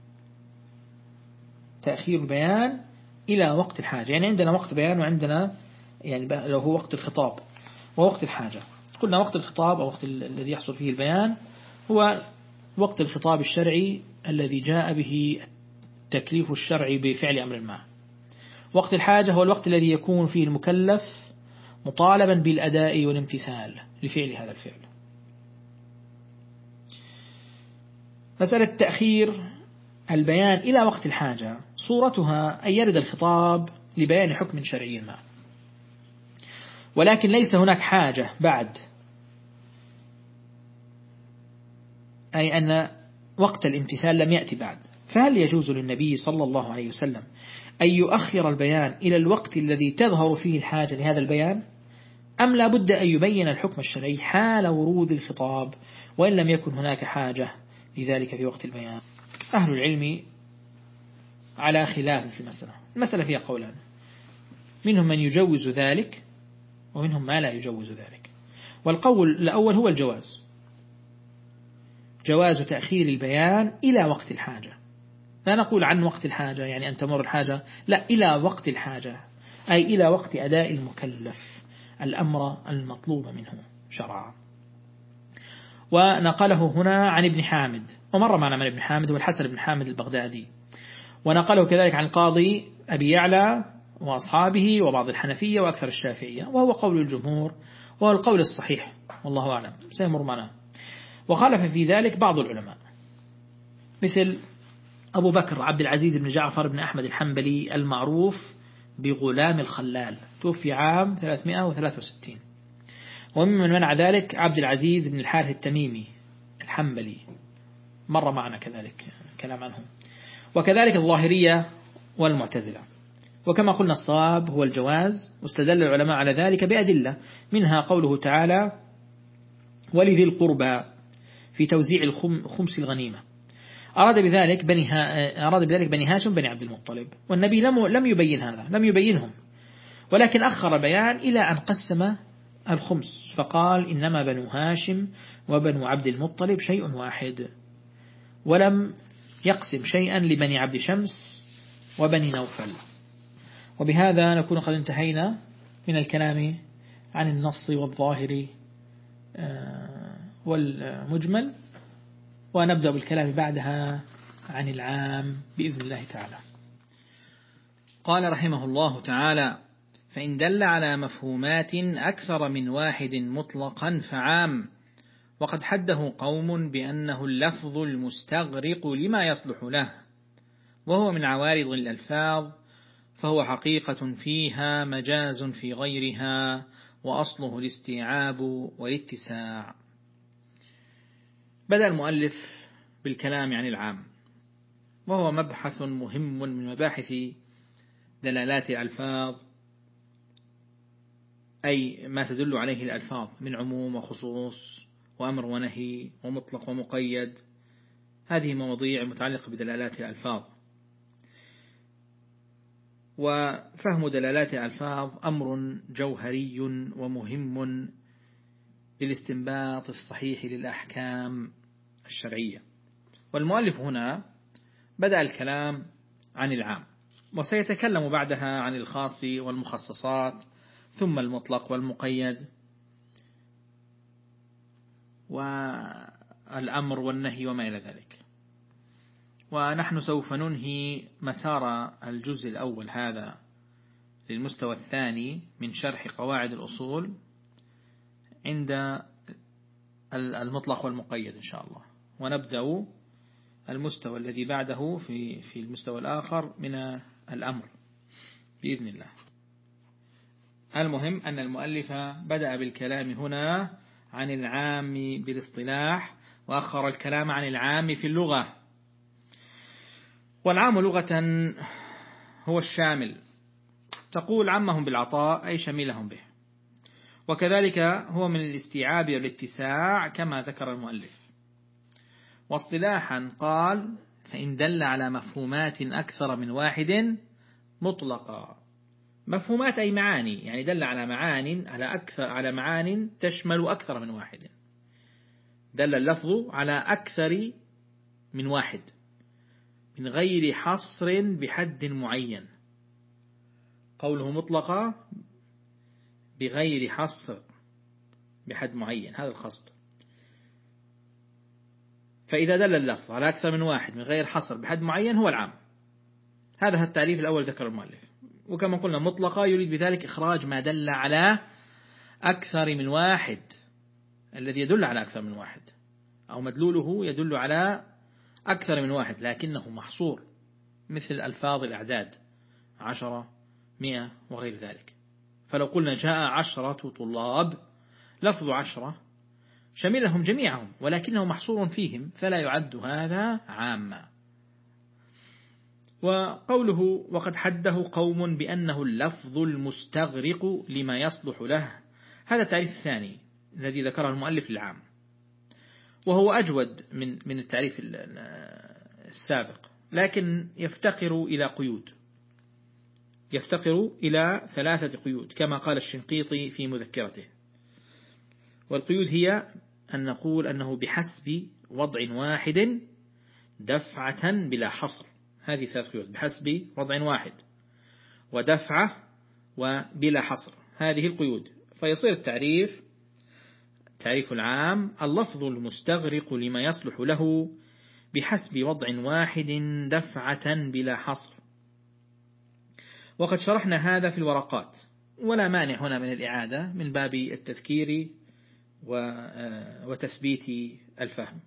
تأخير البيان إلى وقت الحاجة، يعني عندنا وقت بيان وعندنا يعني لو هو وقت الخطاب ووقت الحاجة. قلنا وقت الخطاب أو وقت الذي يحصل فيه البيان هو وقت الخطاب الشرعي الذي جاء به تكليف الشرع بفعل أمر ما. وقت الحاجة هو الوقت الذي يكون فيه المكلف مطالبا بالأداء والامتثال لفعل هذا الفعل. مسألة تأخير البيان إلى وقت الحاجة صورتها أن يرد الخطاب لبيان حكم شرعي ما، ولكن ليس هناك حاجة بعد أي أن وقت الامتثال لم يأتي بعد. فهل يجوز للنبي صلى الله عليه وسلم أن يؤخر البيان إلى الوقت الذي تظهر فيه الحاجة لهذا البيان، أم لا بد أن يبين الحكم الشرعي حال ورود الخطاب وإن لم يكن هناك حاجة لذلك في وقت البيان؟ أهل العلم على خلاف في المسألة. المسألة فيها قولان، منهم من يجوز ذلك ومنهم ما لا يجوز ذلك. والقول الأول هو الجواز، جواز تأخير البيان إلى وقت الحاجة. لا نقول عن وقت الحاجة يعني أن تمر الحاجة، لا، إلى وقت الحاجة، أي إلى وقت أداء المكلف الأمر المطلوب منه شرعا. ونقله هنا عن ابن حامد، ومر معنا من ابن حامد والحسن بن حامد البغدادي، ونقله كذلك عن القاضي أبي يعلى وأصحابه وبعض الحنفية وأكثر الشافعية، وهو قول الجمهور وهو القول الصحيح والله أعلم، سيمر معنا. وخالف في ذلك بعض العلماء مثل أبو بكر عبد العزيز بن جعفر بن أحمد الحنبلي المعروف بغلام الخلال، توفي عام ثلاثمائة وثلاثة وستين. وممن منع ذلك عبد العزيز بن الحارث التميمي الحنبلي، مر معنا كذلك كلام عنهم. وكذلك الظاهرية والمعتزلة. وكما قلنا الصواب هو الجواز، واستدل العلماء على ذلك بأدلة، منها قوله تعالى ولذي القربى في توزيع الخمس الغنيمة، أراد بذلك بني أراد بذلك بني هاشم بني عبد المطلب، والنبي لم لم يبين هذا، لم يبينهم، ولكن أخر بيان إلى أن قسم الخمس فقال إنما بنو هاشم وبنو عبد المطلب شيء واحد، ولم يقسم شيئا لبني عبد شمس وبني نوفل. وبهذا نكون قد انتهينا من الكلام عن النص والظاهر والمجمل، ونبدأ بالكلام بعدها عن العام بإذن الله تعالى. قال رحمه الله تعالى فإن دل على مفهومات أكثر من واحد مطلقا فعام، وقد حده قوم بأنه اللفظ المستغرق لما يصلح له، وهو من عوارض الألفاظ، فهو حقيقة فيها مجاز في غيرها، وأصله الاستيعاب والاتساع. بدأ المؤلف بالكلام عن العام، وهو مبحث مهم من مباحث دلالات الألفاظ، أي ما تدل عليه الألفاظ من عموم وخصوص وأمر ونهي ومطلق ومقيد، هذه مواضيع متعلقة بدلالات الألفاظ. وفهم دلالات الألفاظ أمر جوهري ومهم للاستنباط الصحيح للأحكام الشرعية. والمؤلف هنا بدأ الكلام عن العام، وسيتكلم بعدها عن الخاص والمخصصات، ثم المطلق والمقيد، والأمر والنهي وما إلى ذلك. ونحن سوف ننهي مسار الجزء الأول هذا للمستوى الثاني من شرح قواعد الأصول عند المطلق والمقيد إن شاء الله، ونبدأ المستوى الذي بعده في في المستوى الآخر من الأمر بإذن الله. المهم أن المؤلف بدأ بالكلام هنا عن العام بالاصطلاح، وأخر الكلام عن العام في اللغة. والعام لغة هو الشامل، تقول عمهم بالعطاء أي شملهم به، وكذلك هو من الاستيعاب والاتساع كما ذكر المؤلف. واصطلاحا قال فإن دل على مفهومات أكثر من واحد مطلقا. مفهومات أي معاني، يعني دل على معان على أكثر على معان تشمل أكثر من واحد، دل اللفظ على أكثر من واحد من غير حصر بحد معين. قوله مطلقة بغير حصر بحد معين، هذا القصد. فإذا دل اللفظ على أكثر من واحد من غير حصر بحد معين هو العام. هذا التعريف الأول ذكر المؤلف. وكما قلنا مطلقة يريد بذلك إخراج ما دل على أكثر من واحد، الذي يدل على أكثر من واحد أو مدلوله يدل على أكثر من واحد لكنه محصور، مثل ألفاظ الأعداد عشرة مئة وغير ذلك. فلو قلنا جاء عشرة طلاب، لفظ عشرة شملهم جميعهم ولكنه محصور فيهم فلا يعد هذا عاما. وقوله وقد حده قوم بأنه اللفظ المستغرق لما يصلح له، هذا التعريف الثاني الذي ذكره المؤلف للعام، وهو أجود من من التعريف السابق، لكن يفتقر إلى قيود، يفتقر إلى ثلاثة قيود كما قال الشنقيطي في مذكرته. والقيود هي أن نقول أنه بحسب وضع واحد دفعة بلا حصر، هذه ثلاث قيود: بحسب وضع واحد، ودفعة، وبلا حصر، هذه القيود. فيصير التعريف تعريف العام: اللفظ المستغرق لما يصلح له بحسب وضع واحد دفعة بلا حصر. وقد شرحنا هذا في الورقات، ولا مانع هنا من الإعادة من باب التذكير وتثبيت الفهم.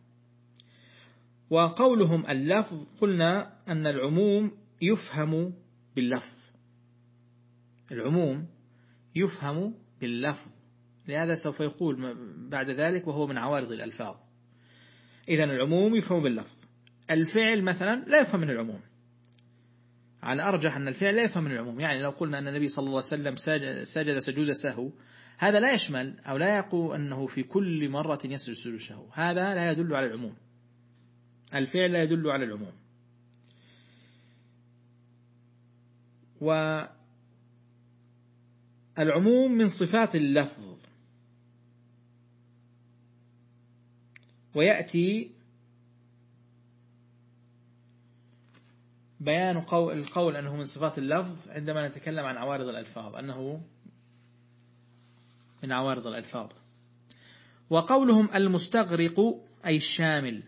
وقولهم اللفظ، قلنا أن العموم يفهم باللفظ، العموم يفهم باللفظ، لهذا سوف يقول بعد ذلك وهو من عوارض الألفاظ. إذن العموم يفهم باللفظ. الفعل مثلا لا يفهم من العموم، على أرجح أن الفعل لا يفهم من العموم. يعني لو قلنا أن النبي صلى الله عليه وسلم سجد سجود سهو، هذا لا يشمل أو لا يقول أنه في كل مرة يسجد سجود سهو، هذا لا يدل على العموم، الفعل لا يدل على العموم. والعموم من صفات اللفظ، ويأتي بيان القول أنه من صفات اللفظ عندما نتكلم عن عوارض الألفاظ، أنه من عوارض الألفاظ. وقولهم المستغرق أي الشامل،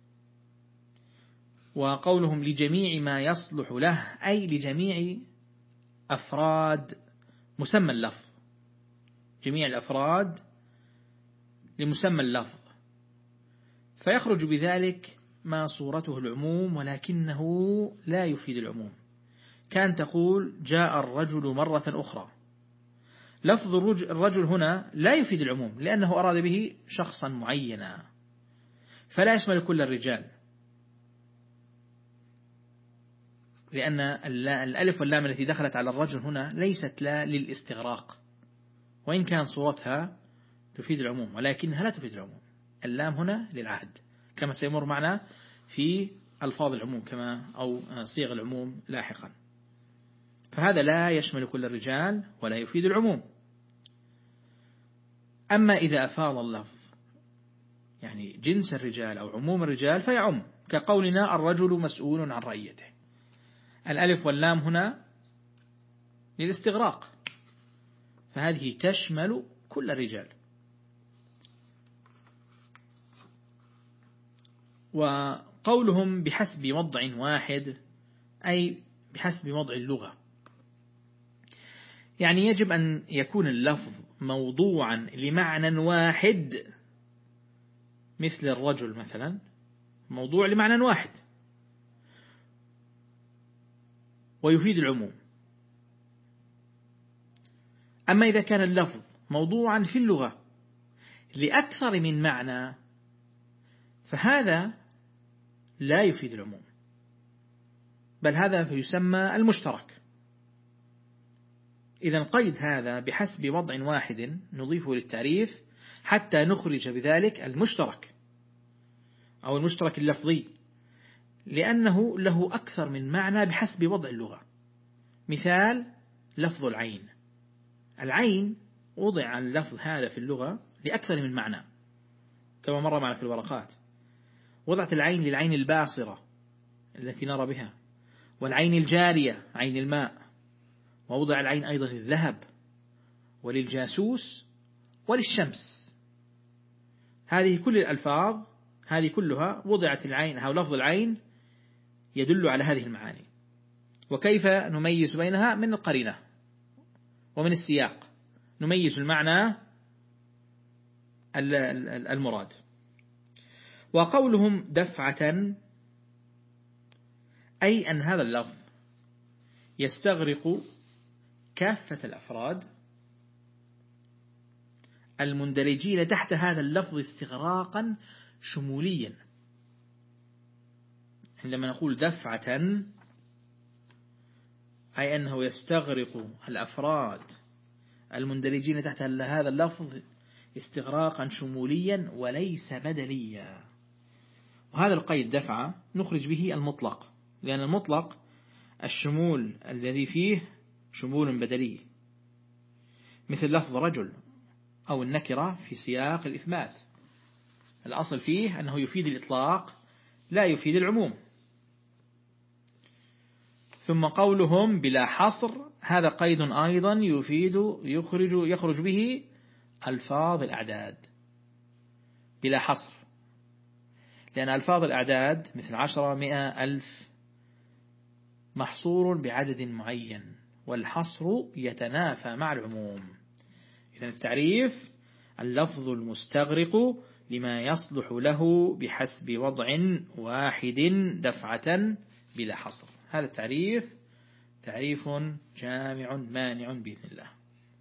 وقولهم لجميع ما يصلح له أي لجميع أفراد مسمى اللفظ، جميع الأفراد لمسمى اللفظ، فيخرج بذلك ما صورته العموم ولكنه لا يفيد العموم. كان تقول جاء الرجل مرة أخرى، لفظ الرجل هنا لا يفيد العموم لأنه أراد به شخصا معينا، فلا يشمل كل الرجال، لأن الألف واللام التي دخلت على الرجل هنا ليست لا للاستغراق، وإن كان صورتها تفيد العموم ولكنها لا تفيد العموم. اللام هنا للعهد كما سيمر معنا في ألفاظ العموم كما أو صيغ العموم لاحقا، فهذا لا يشمل كل الرجال ولا يفيد العموم. أما إذا أفاض اللفظ يعني جنس الرجال أو عموم الرجال فيعم، كقولنا الرجل مسؤول عن رعيته، الألف واللام هنا للاستغراق، فهذه تشمل كل الرجال. وقولهم بحسب وضع واحد أي بحسب وضع اللغة، يعني يجب أن يكون اللفظ موضوعا لمعنى واحد، مثل الرجل مثلا موضوع لمعنى واحد ويفيد العموم. أما إذا كان اللفظ موضوعا في اللغة لأكثر من معنى فهذا لا يفيد العموم، بل هذا يسمى المشترك. إذا قيد هذا بحسب وضع واحد نضيفه للتعريف حتى نخرج بذلك المشترك أو المشترك اللفظي، لأنه له أكثر من معنى بحسب وضع اللغة. مثال لفظ العين، العين وضع اللفظ هذا في اللغة لأكثر من معنى كما مر معنا في الورقات. وضعت العين للعين الباصرة التي نرى بها، والعين الجارية عين الماء، ووضع العين أيضا للذهب وللجاسوس وللشمس. هذه كل الألفاظ هذه كلها وضعت العين أو لفظ العين يدل على هذه المعاني. وكيف نميز بينها؟ من القرينة ومن السياق نميز المعنى المراد. وقولهم دفعة أي أن هذا اللفظ يستغرق كافة الأفراد المندرجين تحت هذا اللفظ استغراقا شموليا. عندما نقول دفعة أي أنه يستغرق الأفراد المندرجين تحت هذا اللفظ استغراقا شموليا وليس بدليا. وهذا القيد دفعة نخرج به المطلق، لأن المطلق الشمول الذي فيه شمول بدلي، مثل لفظ رجل أو النكرة في سياق الإثبات، الأصل فيه أنه يفيد الإطلاق لا يفيد العموم. ثم قولهم بلا حصر هذا قيد أيضا يفيد يخرج يخرج به ألفاظ الأعداد بلا حصر، لأن ألفاظ الأعداد مثل عشرة مئة ألف محصور بعدد معين، والحصر يتنافى مع العموم. إذن التعريف اللفظ المستغرق لما يصلح له بحسب وضع واحد دفعة بلا حصر. هذا التعريف تعريف جامع مانع بإذن الله.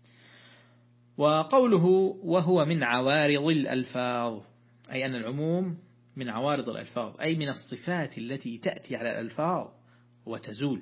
وقوله وهو من عوارض الألفاظ، أي أن العموم من عوارض الألفاظ، أي من الصفات التي تأتي على الألفاظ وتزول.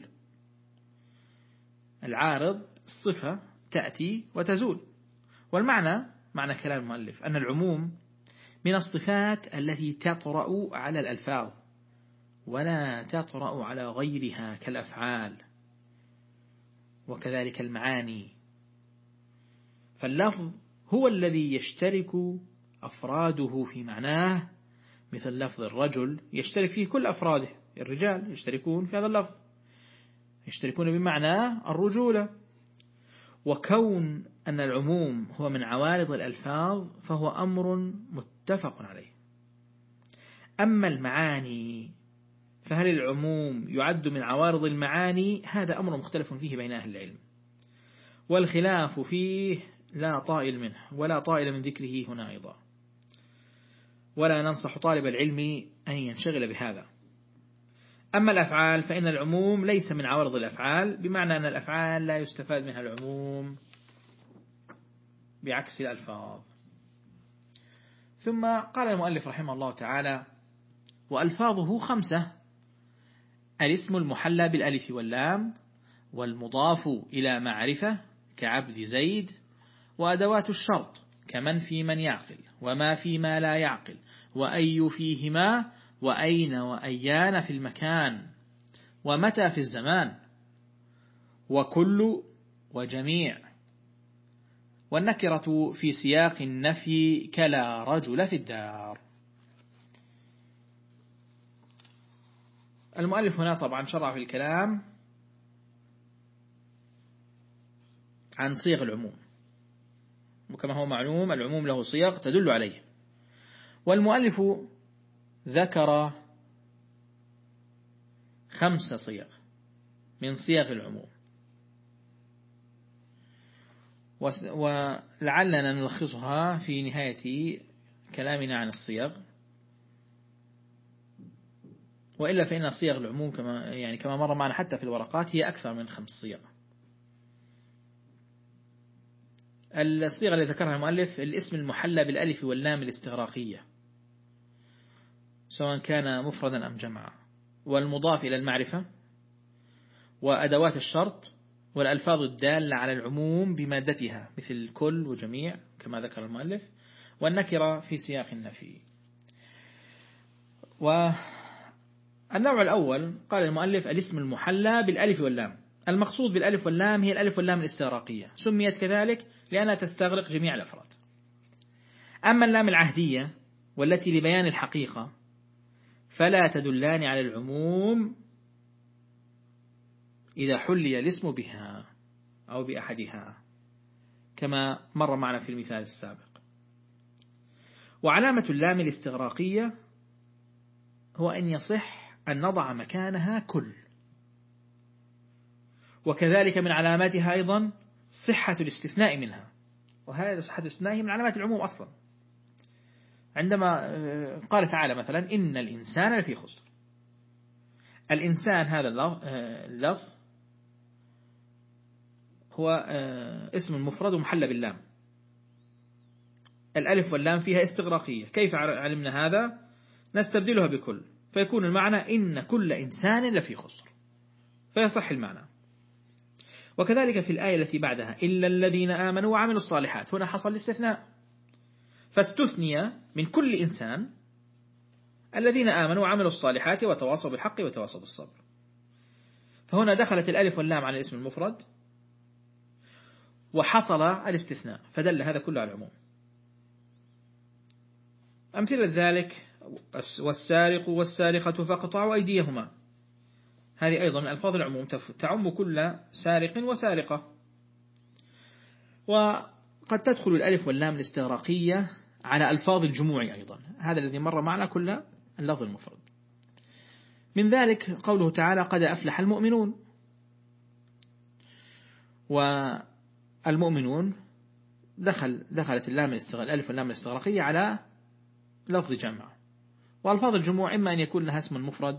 العارض الصفة تأتي وتزول، والمعنى معنى كلام المؤلف أن العموم من الصفات التي تطرأ على الألفاظ ولا تطرأ على غيرها كالأفعال وكذلك المعاني. فاللفظ هو الذي يشترك أفراده في معناه، مثل لفظ الرجل يشترك فيه كل أفراده، الرجال يشتركون في هذا اللفظ، يشتركون بمعنى الرجولة. وكون أن العموم هو من عوارض الألفاظ فهو أمر متفق عليه. أما المعاني فهل العموم يعد من عوارض المعاني؟ هذا أمر مختلف فيه بين أهل العلم، والخلاف فيه لا طائل منه ولا طائل من ذكره هنا أيضا، ولا ننصح طالب العلم أن ينشغل بهذا. أما الأفعال فإن العموم ليس من عوارض الأفعال، بمعنى أن الأفعال لا يستفاد منها العموم بعكس الألفاظ. ثم قال المؤلف رحمه الله تعالى وألفاظه خمسة: الاسم المحلى بالألف واللام، والمضاف إلى معرفة كعبد زيد، وأدوات الشرط كمن في من يعقل، وما في ما لا يعقل، وأي فيهما، وأين وأيان في المكان، ومتى في الزمان، وكل وجميع، والنكرة في سياق النفي كلا رجل في الدار. المؤلف هنا طبعا شرع في الكلام عن صيغ العموم، وكما هو معلوم العموم له صيغ تدل عليه، والمؤلف ذكر خمس صيغ من صيغ العموم، ولعلنا نلخصها في نهاية كلامنا عن الصيغ، وإلا فإن صيغ العموم كما يعني كما مر معنا حتى في الورقات هي أكثر من خمس صيغ. الصيغة التي ذكرها المؤلف: الاسم المحلى بالألف واللام الاستغراقية سواء كان مفردا أم جمعا، والمضاف إلى المعرفة، وأدوات الشرط، والألفاظ الدالة على العموم بمادتها مثل كل وجميع كما ذكر المؤلف، والنكرة في سياق النفي. والنوع الأول قال المؤلف الاسم المحلى بالألف واللام. المقصود بالألف واللام هي الألف واللام الاستغراقية، سميت كذلك لأنها تستغرق جميع الأفراد. أما اللام العهدية والتي لبيان الحقيقة فلا تدلان على العموم إذا حلي الاسم بها أو بأحدها كما مر معنا في المثال السابق. وعلامة اللام الاستغراقية هو أن يصح أن نضع مكانها كل، وكذلك من علاماتها أيضا صحة الاستثناء منها، وهذا صحة الاستثناء من علامات العموم أصلا. عندما قال تعالى مثلا إن الإنسان لفي خسر، الإنسان هذا اللفظ هو اسم مفرد محلى باللام، الألف واللام فيها استغراقية. كيف علمنا هذا؟ نستبدلها بكل، فيكون المعنى إن كل إنسان لفي خسر، فيصح المعنى. وكذلك في الآية التي بعدها إلا الذين آمنوا وعملوا الصالحات، هنا حصل الاستثناء، فاستثني من كل إنسان الذين آمنوا وعملوا الصالحات وتواصوا بالحق وتواصوا بالصبر. فهنا دخلت الألف واللام على الاسم المفرد وحصل الاستثناء، فدل هذا كله على العموم. أمثلة ذلك والسارق والسارقة فاقطعوا أيديهما، هذه أيضا من ألفاظ العموم تعم كل سارق وسارقة. وقد تدخل الألف واللام الاستغراقية على ألفاظ الجموع أيضا، هذا الذي مر معنا كل اللفظ المفرد. من ذلك قوله تعالى قد أفلح المؤمنون، والمؤمنون دخل دخلت اللام الألف واللام الاستغراقية على لفظ جمع. وألفاظ الجموع إما أن يكون لها اسم مفرد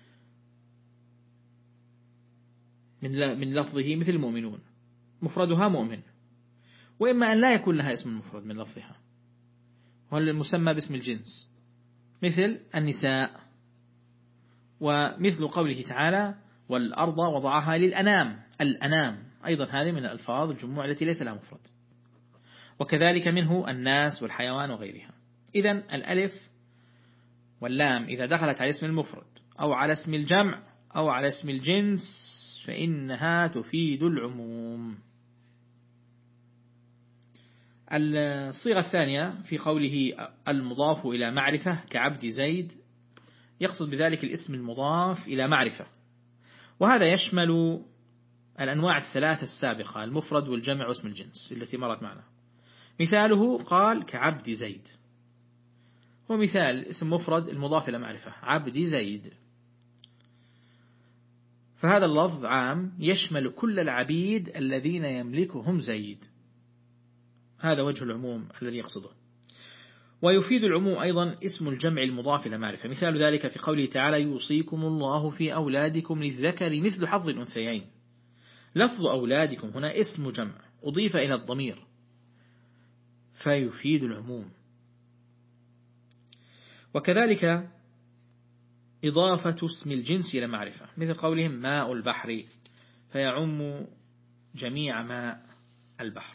من من لفظه مثل المؤمنون مفردها مؤمن، وإما أن لا يكون لها اسم مفرد من لفظها، وهو المسمى باسم الجنس مثل النساء. ومثل قوله تعالى والأرض وضعها للأنام، الأنام أيضا هذه من الألفاظ الجموع التي ليس لها مفرد. وكذلك منه الناس والحيوان وغيرها. إذن الألف واللام إذا دخلت على اسم المفرد أو على اسم الجمع أو على اسم الجنس فإنها تفيد العموم. الصيغة الثانية في قوله المضاف إلى معرفة كعبد زيد، يقصد بذلك الاسم المضاف إلى معرفة، وهذا يشمل الأنواع الثلاثة السابقة المفرد والجمع واسم الجنس التي مرت معنا. مثاله قال كعبد زيد، ومثال اسم مفرد المضاف إلى معرفة عبد زيد، فهذا اللفظ عام يشمل كل العبيد الذين يملكهم زيد، هذا وجه العموم الذي يقصده. ويفيد العموم أيضا اسم الجمع المضاف إلى معرفة، مثال ذلك في قوله تعالى يوصيكم الله في أولادكم للذكر مثل حظ الأنثيين. لفظ أولادكم هنا اسم جمع أضيف إلى الضمير فيفيد العموم. وكذلك إضافة اسم الجنس إلى معرفة مثل قولهم ماء البحر، فيعم جميع ماء البحر.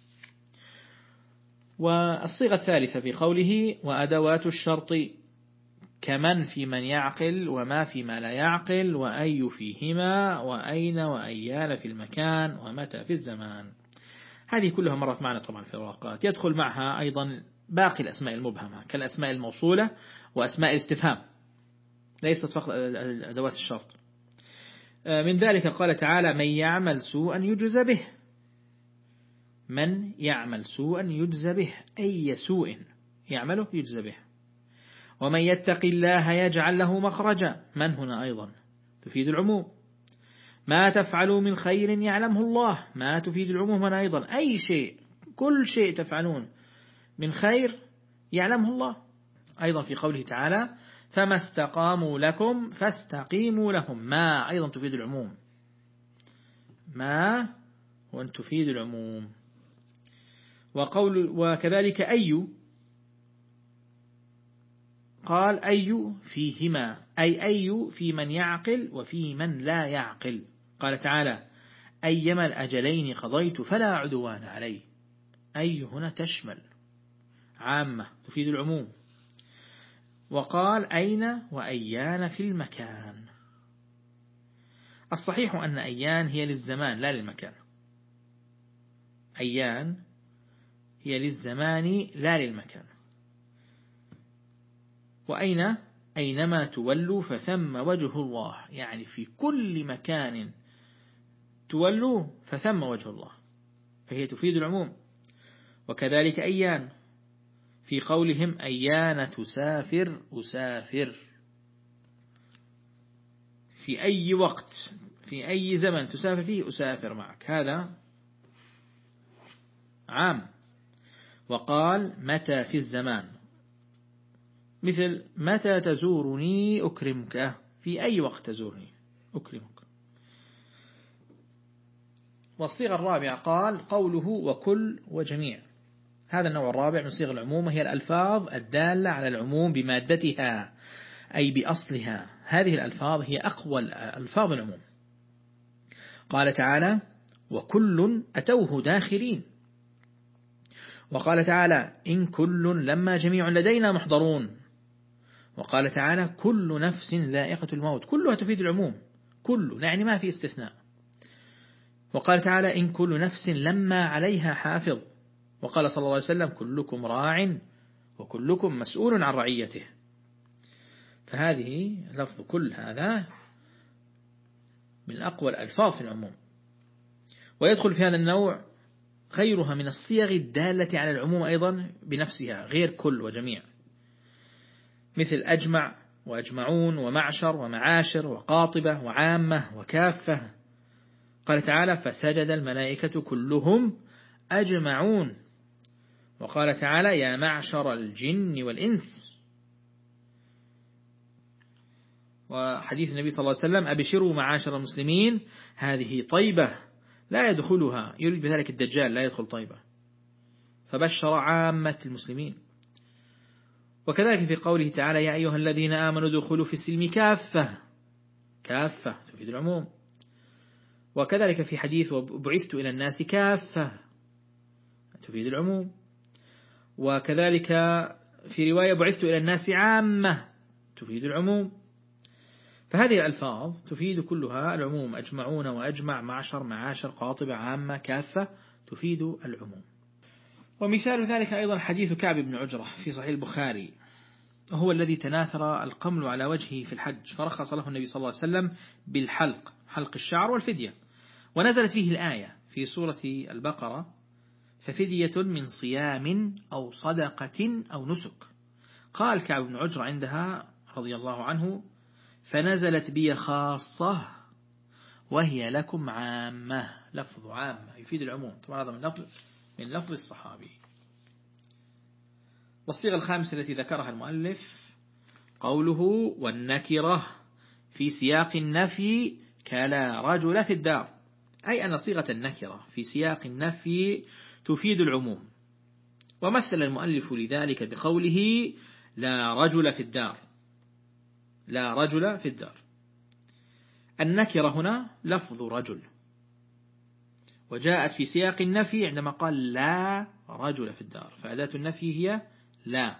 والصيغة الثالثة في قوله وأدوات الشرط كمن في من يعقل وما في ما لا يعقل وأي فيهما وأين وأيان في المكان ومتى في الزمان، هذه كلها مرت معنا طبعا في الورقات. يدخل معها أيضا باقي الأسماء المبهمة كالأسماء الموصولة وأسماء الاستفهام، ليست فقط أدوات الشرط. من ذلك قال تعالى من يعمل سوءا يجزى به، من يعمل سوءا يجزى به، أي سوء يعمله يجزى به. ومن يتق الله يجعل له مخرجا، من هنا أيضا تفيد العموم. ما تفعلوا من خير يعلمه الله، ما تفيد العموم هنا أيضا، أي شيء كل شيء تفعلون من خير يعلمه الله. أيضا في قوله تعالى فما استقاموا لكم فاستقيموا لهم، ما أيضا تفيد العموم، ما وأن تفيد العموم. وقول وكذلك أي، قال أي فيهما، أي أي في من يعقل وفي من لا يعقل. قال تعالى أيما الأجلين قضيت فلا عدوان علي، أي هنا تشمل عامة تفيد العموم. وقال أين وأيان في المكان. الصحيح أن أيان هي للزمان لا للمكان، أيان هي للزمان لا للمكان. وأين أينما تولوا فثم وجه الله، يعني في كل مكان تولوا فثم وجه الله، فهي تفيد العموم. وكذلك أيان في قولهم أيان تسافر أسافر، في أي وقت في أي زمن تسافر فيه أسافر معك، هذا عام. وقال متى في الزمان، مثل متى تزورني أكرمك، في أي وقت تزورني أكرمك. والصيغة الرابعة قال قوله وكل وجميع، هذا النوع الرابع من صيغ العموم هي الألفاظ الدالة على العموم بمادتها أي بأصلها. هذه الألفاظ هي أقوى ألفاظ العموم. قال تعالى: وكل أتوه داخرين. وقال تعالى: إن كل لما جميع لدينا محضرون. وقال تعالى: كل نفس ذائقة الموت. كلها تفيد العموم، كل يعني ما في استثناء. وقال تعالى: إن كل نفس لما عليها حافظ. وقال صلى الله عليه وسلم: كلكم راع وكلكم مسؤول عن رعيته. فهذه لفظ كل هذا من أقوى الألفاظ في العموم. ويدخل في هذا النوع غيرها من الصيغ الدالة على العموم أيضا بنفسها غير كل وجميع، مثل أجمع وأجمعون ومعشر ومعاشر وقاطبة وعامة وكافة. قال تعالى: فسجد الملائكة كلهم أجمعون. وقال تعالى: يا معشر الجن والإنس. وحديث النبي صلى الله عليه وسلم: أبشروا معاشر المسلمين هذه طيبة لا يدخلها، يريد بذلك الدجال، لا يدخل طيبة، فبشر عامة المسلمين. وكذلك في قوله تعالى: يا أيها الذين آمنوا ادخلوا في السلم كافة. كافة تفيد العموم. وكذلك في حديث: وبعثت إلى الناس كافة تفيد العموم. وكذلك في رواية: بعثت إلى الناس عامة تفيد العموم. فهذه الألفاظ تفيد كلها العموم: أجمعون وأجمع، معشر، معاشر، قاطبة، عامة، كافة تفيد العموم. ومثال ذلك أيضا حديث كعب بن عجرة في صحيح البخاري، وهو الذي تناثر القمل على وجهه في الحج، فرخص له النبي صلى الله عليه وسلم بالحلق، حلق الشعر والفدية. ونزلت فيه الآية في سورة البقرة: ففدية من صيام أو صدقة أو نسك. قال كعب بن عجرة عندها رضي الله عنه: فنزلت بي خاصة وهي لكم عامة. لفظ عامة يفيد العموم، طبعا هذا من لفظ من لفظ الصحابي. والصيغة الخامسة التي ذكرها المؤلف قوله: والنكرة في سياق النفي كلا رجل في الدار، أي أن صيغة النكرة في سياق النفي تفيد العموم. ومثل المؤلف لذلك بقوله: لا رجل في الدار. لا رجل في الدار. النكرة هنا لفظ رجل، وجاءت في سياق النفي عندما قال لا رجل في الدار، فأداة النفي هي لا.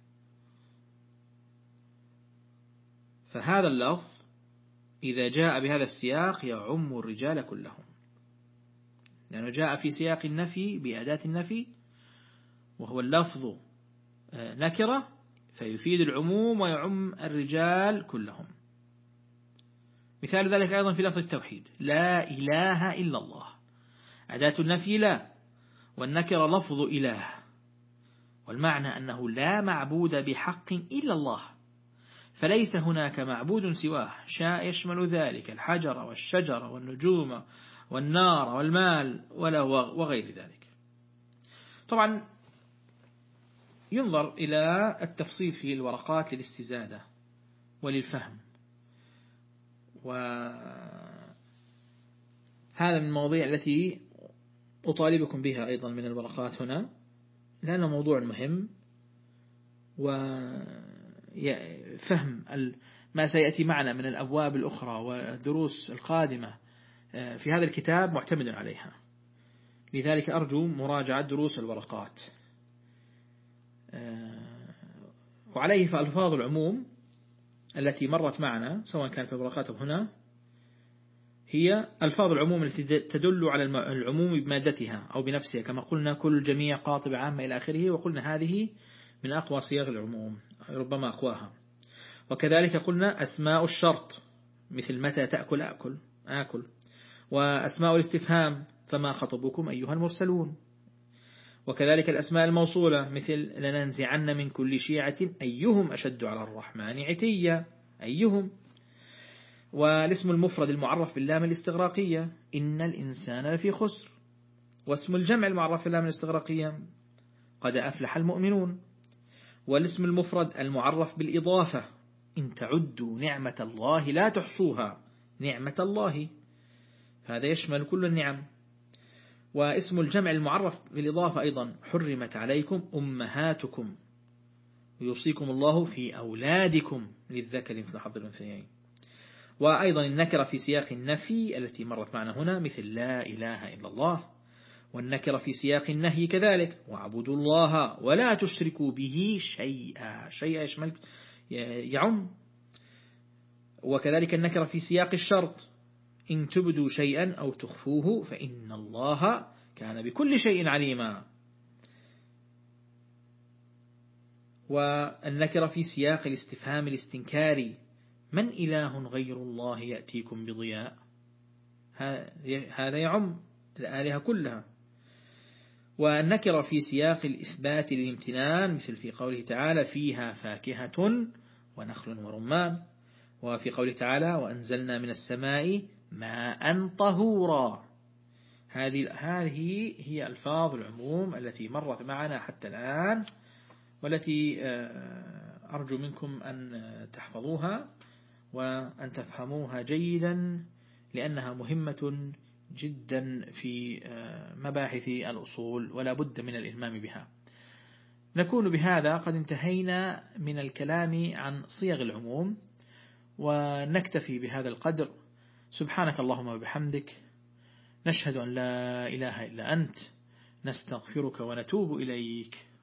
فهذا اللفظ إذا جاء بهذا السياق يعم الرجال كلهم، لأنه جاء في سياق النفي بأداة النفي وهو اللفظ نكرة، فيفيد العموم ويعم الرجال كلهم. مثال ذلك أيضا في لفظ التوحيد: لا إله إلا الله. أداة النفي لا، والنكرة لفظ إله، والمعنى أنه لا معبود بحق إلا الله، فليس هناك معبود سواه، شاء يشمل ذلك الحجر والشجر والنجوم والنار والمال وغير ذلك. طبعا ينظر إلى التفصيل في الورقات للاستزادة وللفهم، وهذا من المواضيع التي أطالبكم بها أيضا من الورقات هنا، لأنه موضوع مهم، وفهم ما سيأتي معنا من الأبواب الأخرى والدروس القادمة في هذا الكتاب معتمد عليها. لذلك أرجو مراجعة دروس الورقات. وعليه فألفاظ العموم التي مرت معنا سواء كانت في الورقات أو هنا هي ألفاظ العموم التي تدل على العموم بمادتها أو بنفسها، كما قلنا كل، جميع، قاطبة، عامة إلى آخره، وقلنا هذه من أقوى صيغ العموم، ربما أقواها. وكذلك قلنا أسماء الشرط مثل متى تأكل أكل آكل، وأسماء الاستفهام فما خطبكم أيها المرسلون، وكذلك الأسماء الموصولة مثل لننزعن من كل شيعة أيهم أشد على الرحمن عتيا أيهم، والاسم المفرد المعرف باللام الاستغراقية إن الإنسان لفي خسر، واسم الجمع المعرف باللام الاستغراقية قد أفلح المؤمنون، والاسم المفرد المعرف بالإضافة إن تعدوا نعمة الله لا تحصوها نعمة الله، هذا يشمل كل النعم. واسم الجمع المعرف بالإضافة أيضا حرمت عليكم أمهاتكم ويوصيكم الله في أولادكم للذكر مثل حظ الأنثيين. وأيضا النكرة في سياق النفي التي مرت معنا هنا مثل لا إله إلا الله، والنكرة في سياق النهي كذلك واعبدوا الله ولا تشركوا به شيئا، شيئا يشمل يعم. وكذلك النكرة في سياق الشرط إن تبدوا شيئا أو تخفوه فإن الله كان بكل شيء عليما. والنكرة في سياق الاستفهام الاستنكاري من إله غير الله يأتيكم بضياء، هذا يعم الآلهة كلها. والنكرة في سياق الإثبات للامتنان مثل في قوله تعالى فيها فاكهة ونخل ورمان، وفي قوله تعالى وأنزلنا من السماء ماء طهورا. هذه هذه هي ألفاظ العموم التي مرت معنا حتى الآن، والتي أرجو منكم أن تحفظوها وأن تفهموها جيدا، لأنها مهمة جدا في مباحث الأصول ولا بد من الإلمام بها. نكون بهذا قد انتهينا من الكلام عن صيغ العموم، ونكتفي بهذا القدر. سبحانك اللهم وبحمدك، نشهد أن لا إله إلا أنت، نستغفرك ونتوب إليك.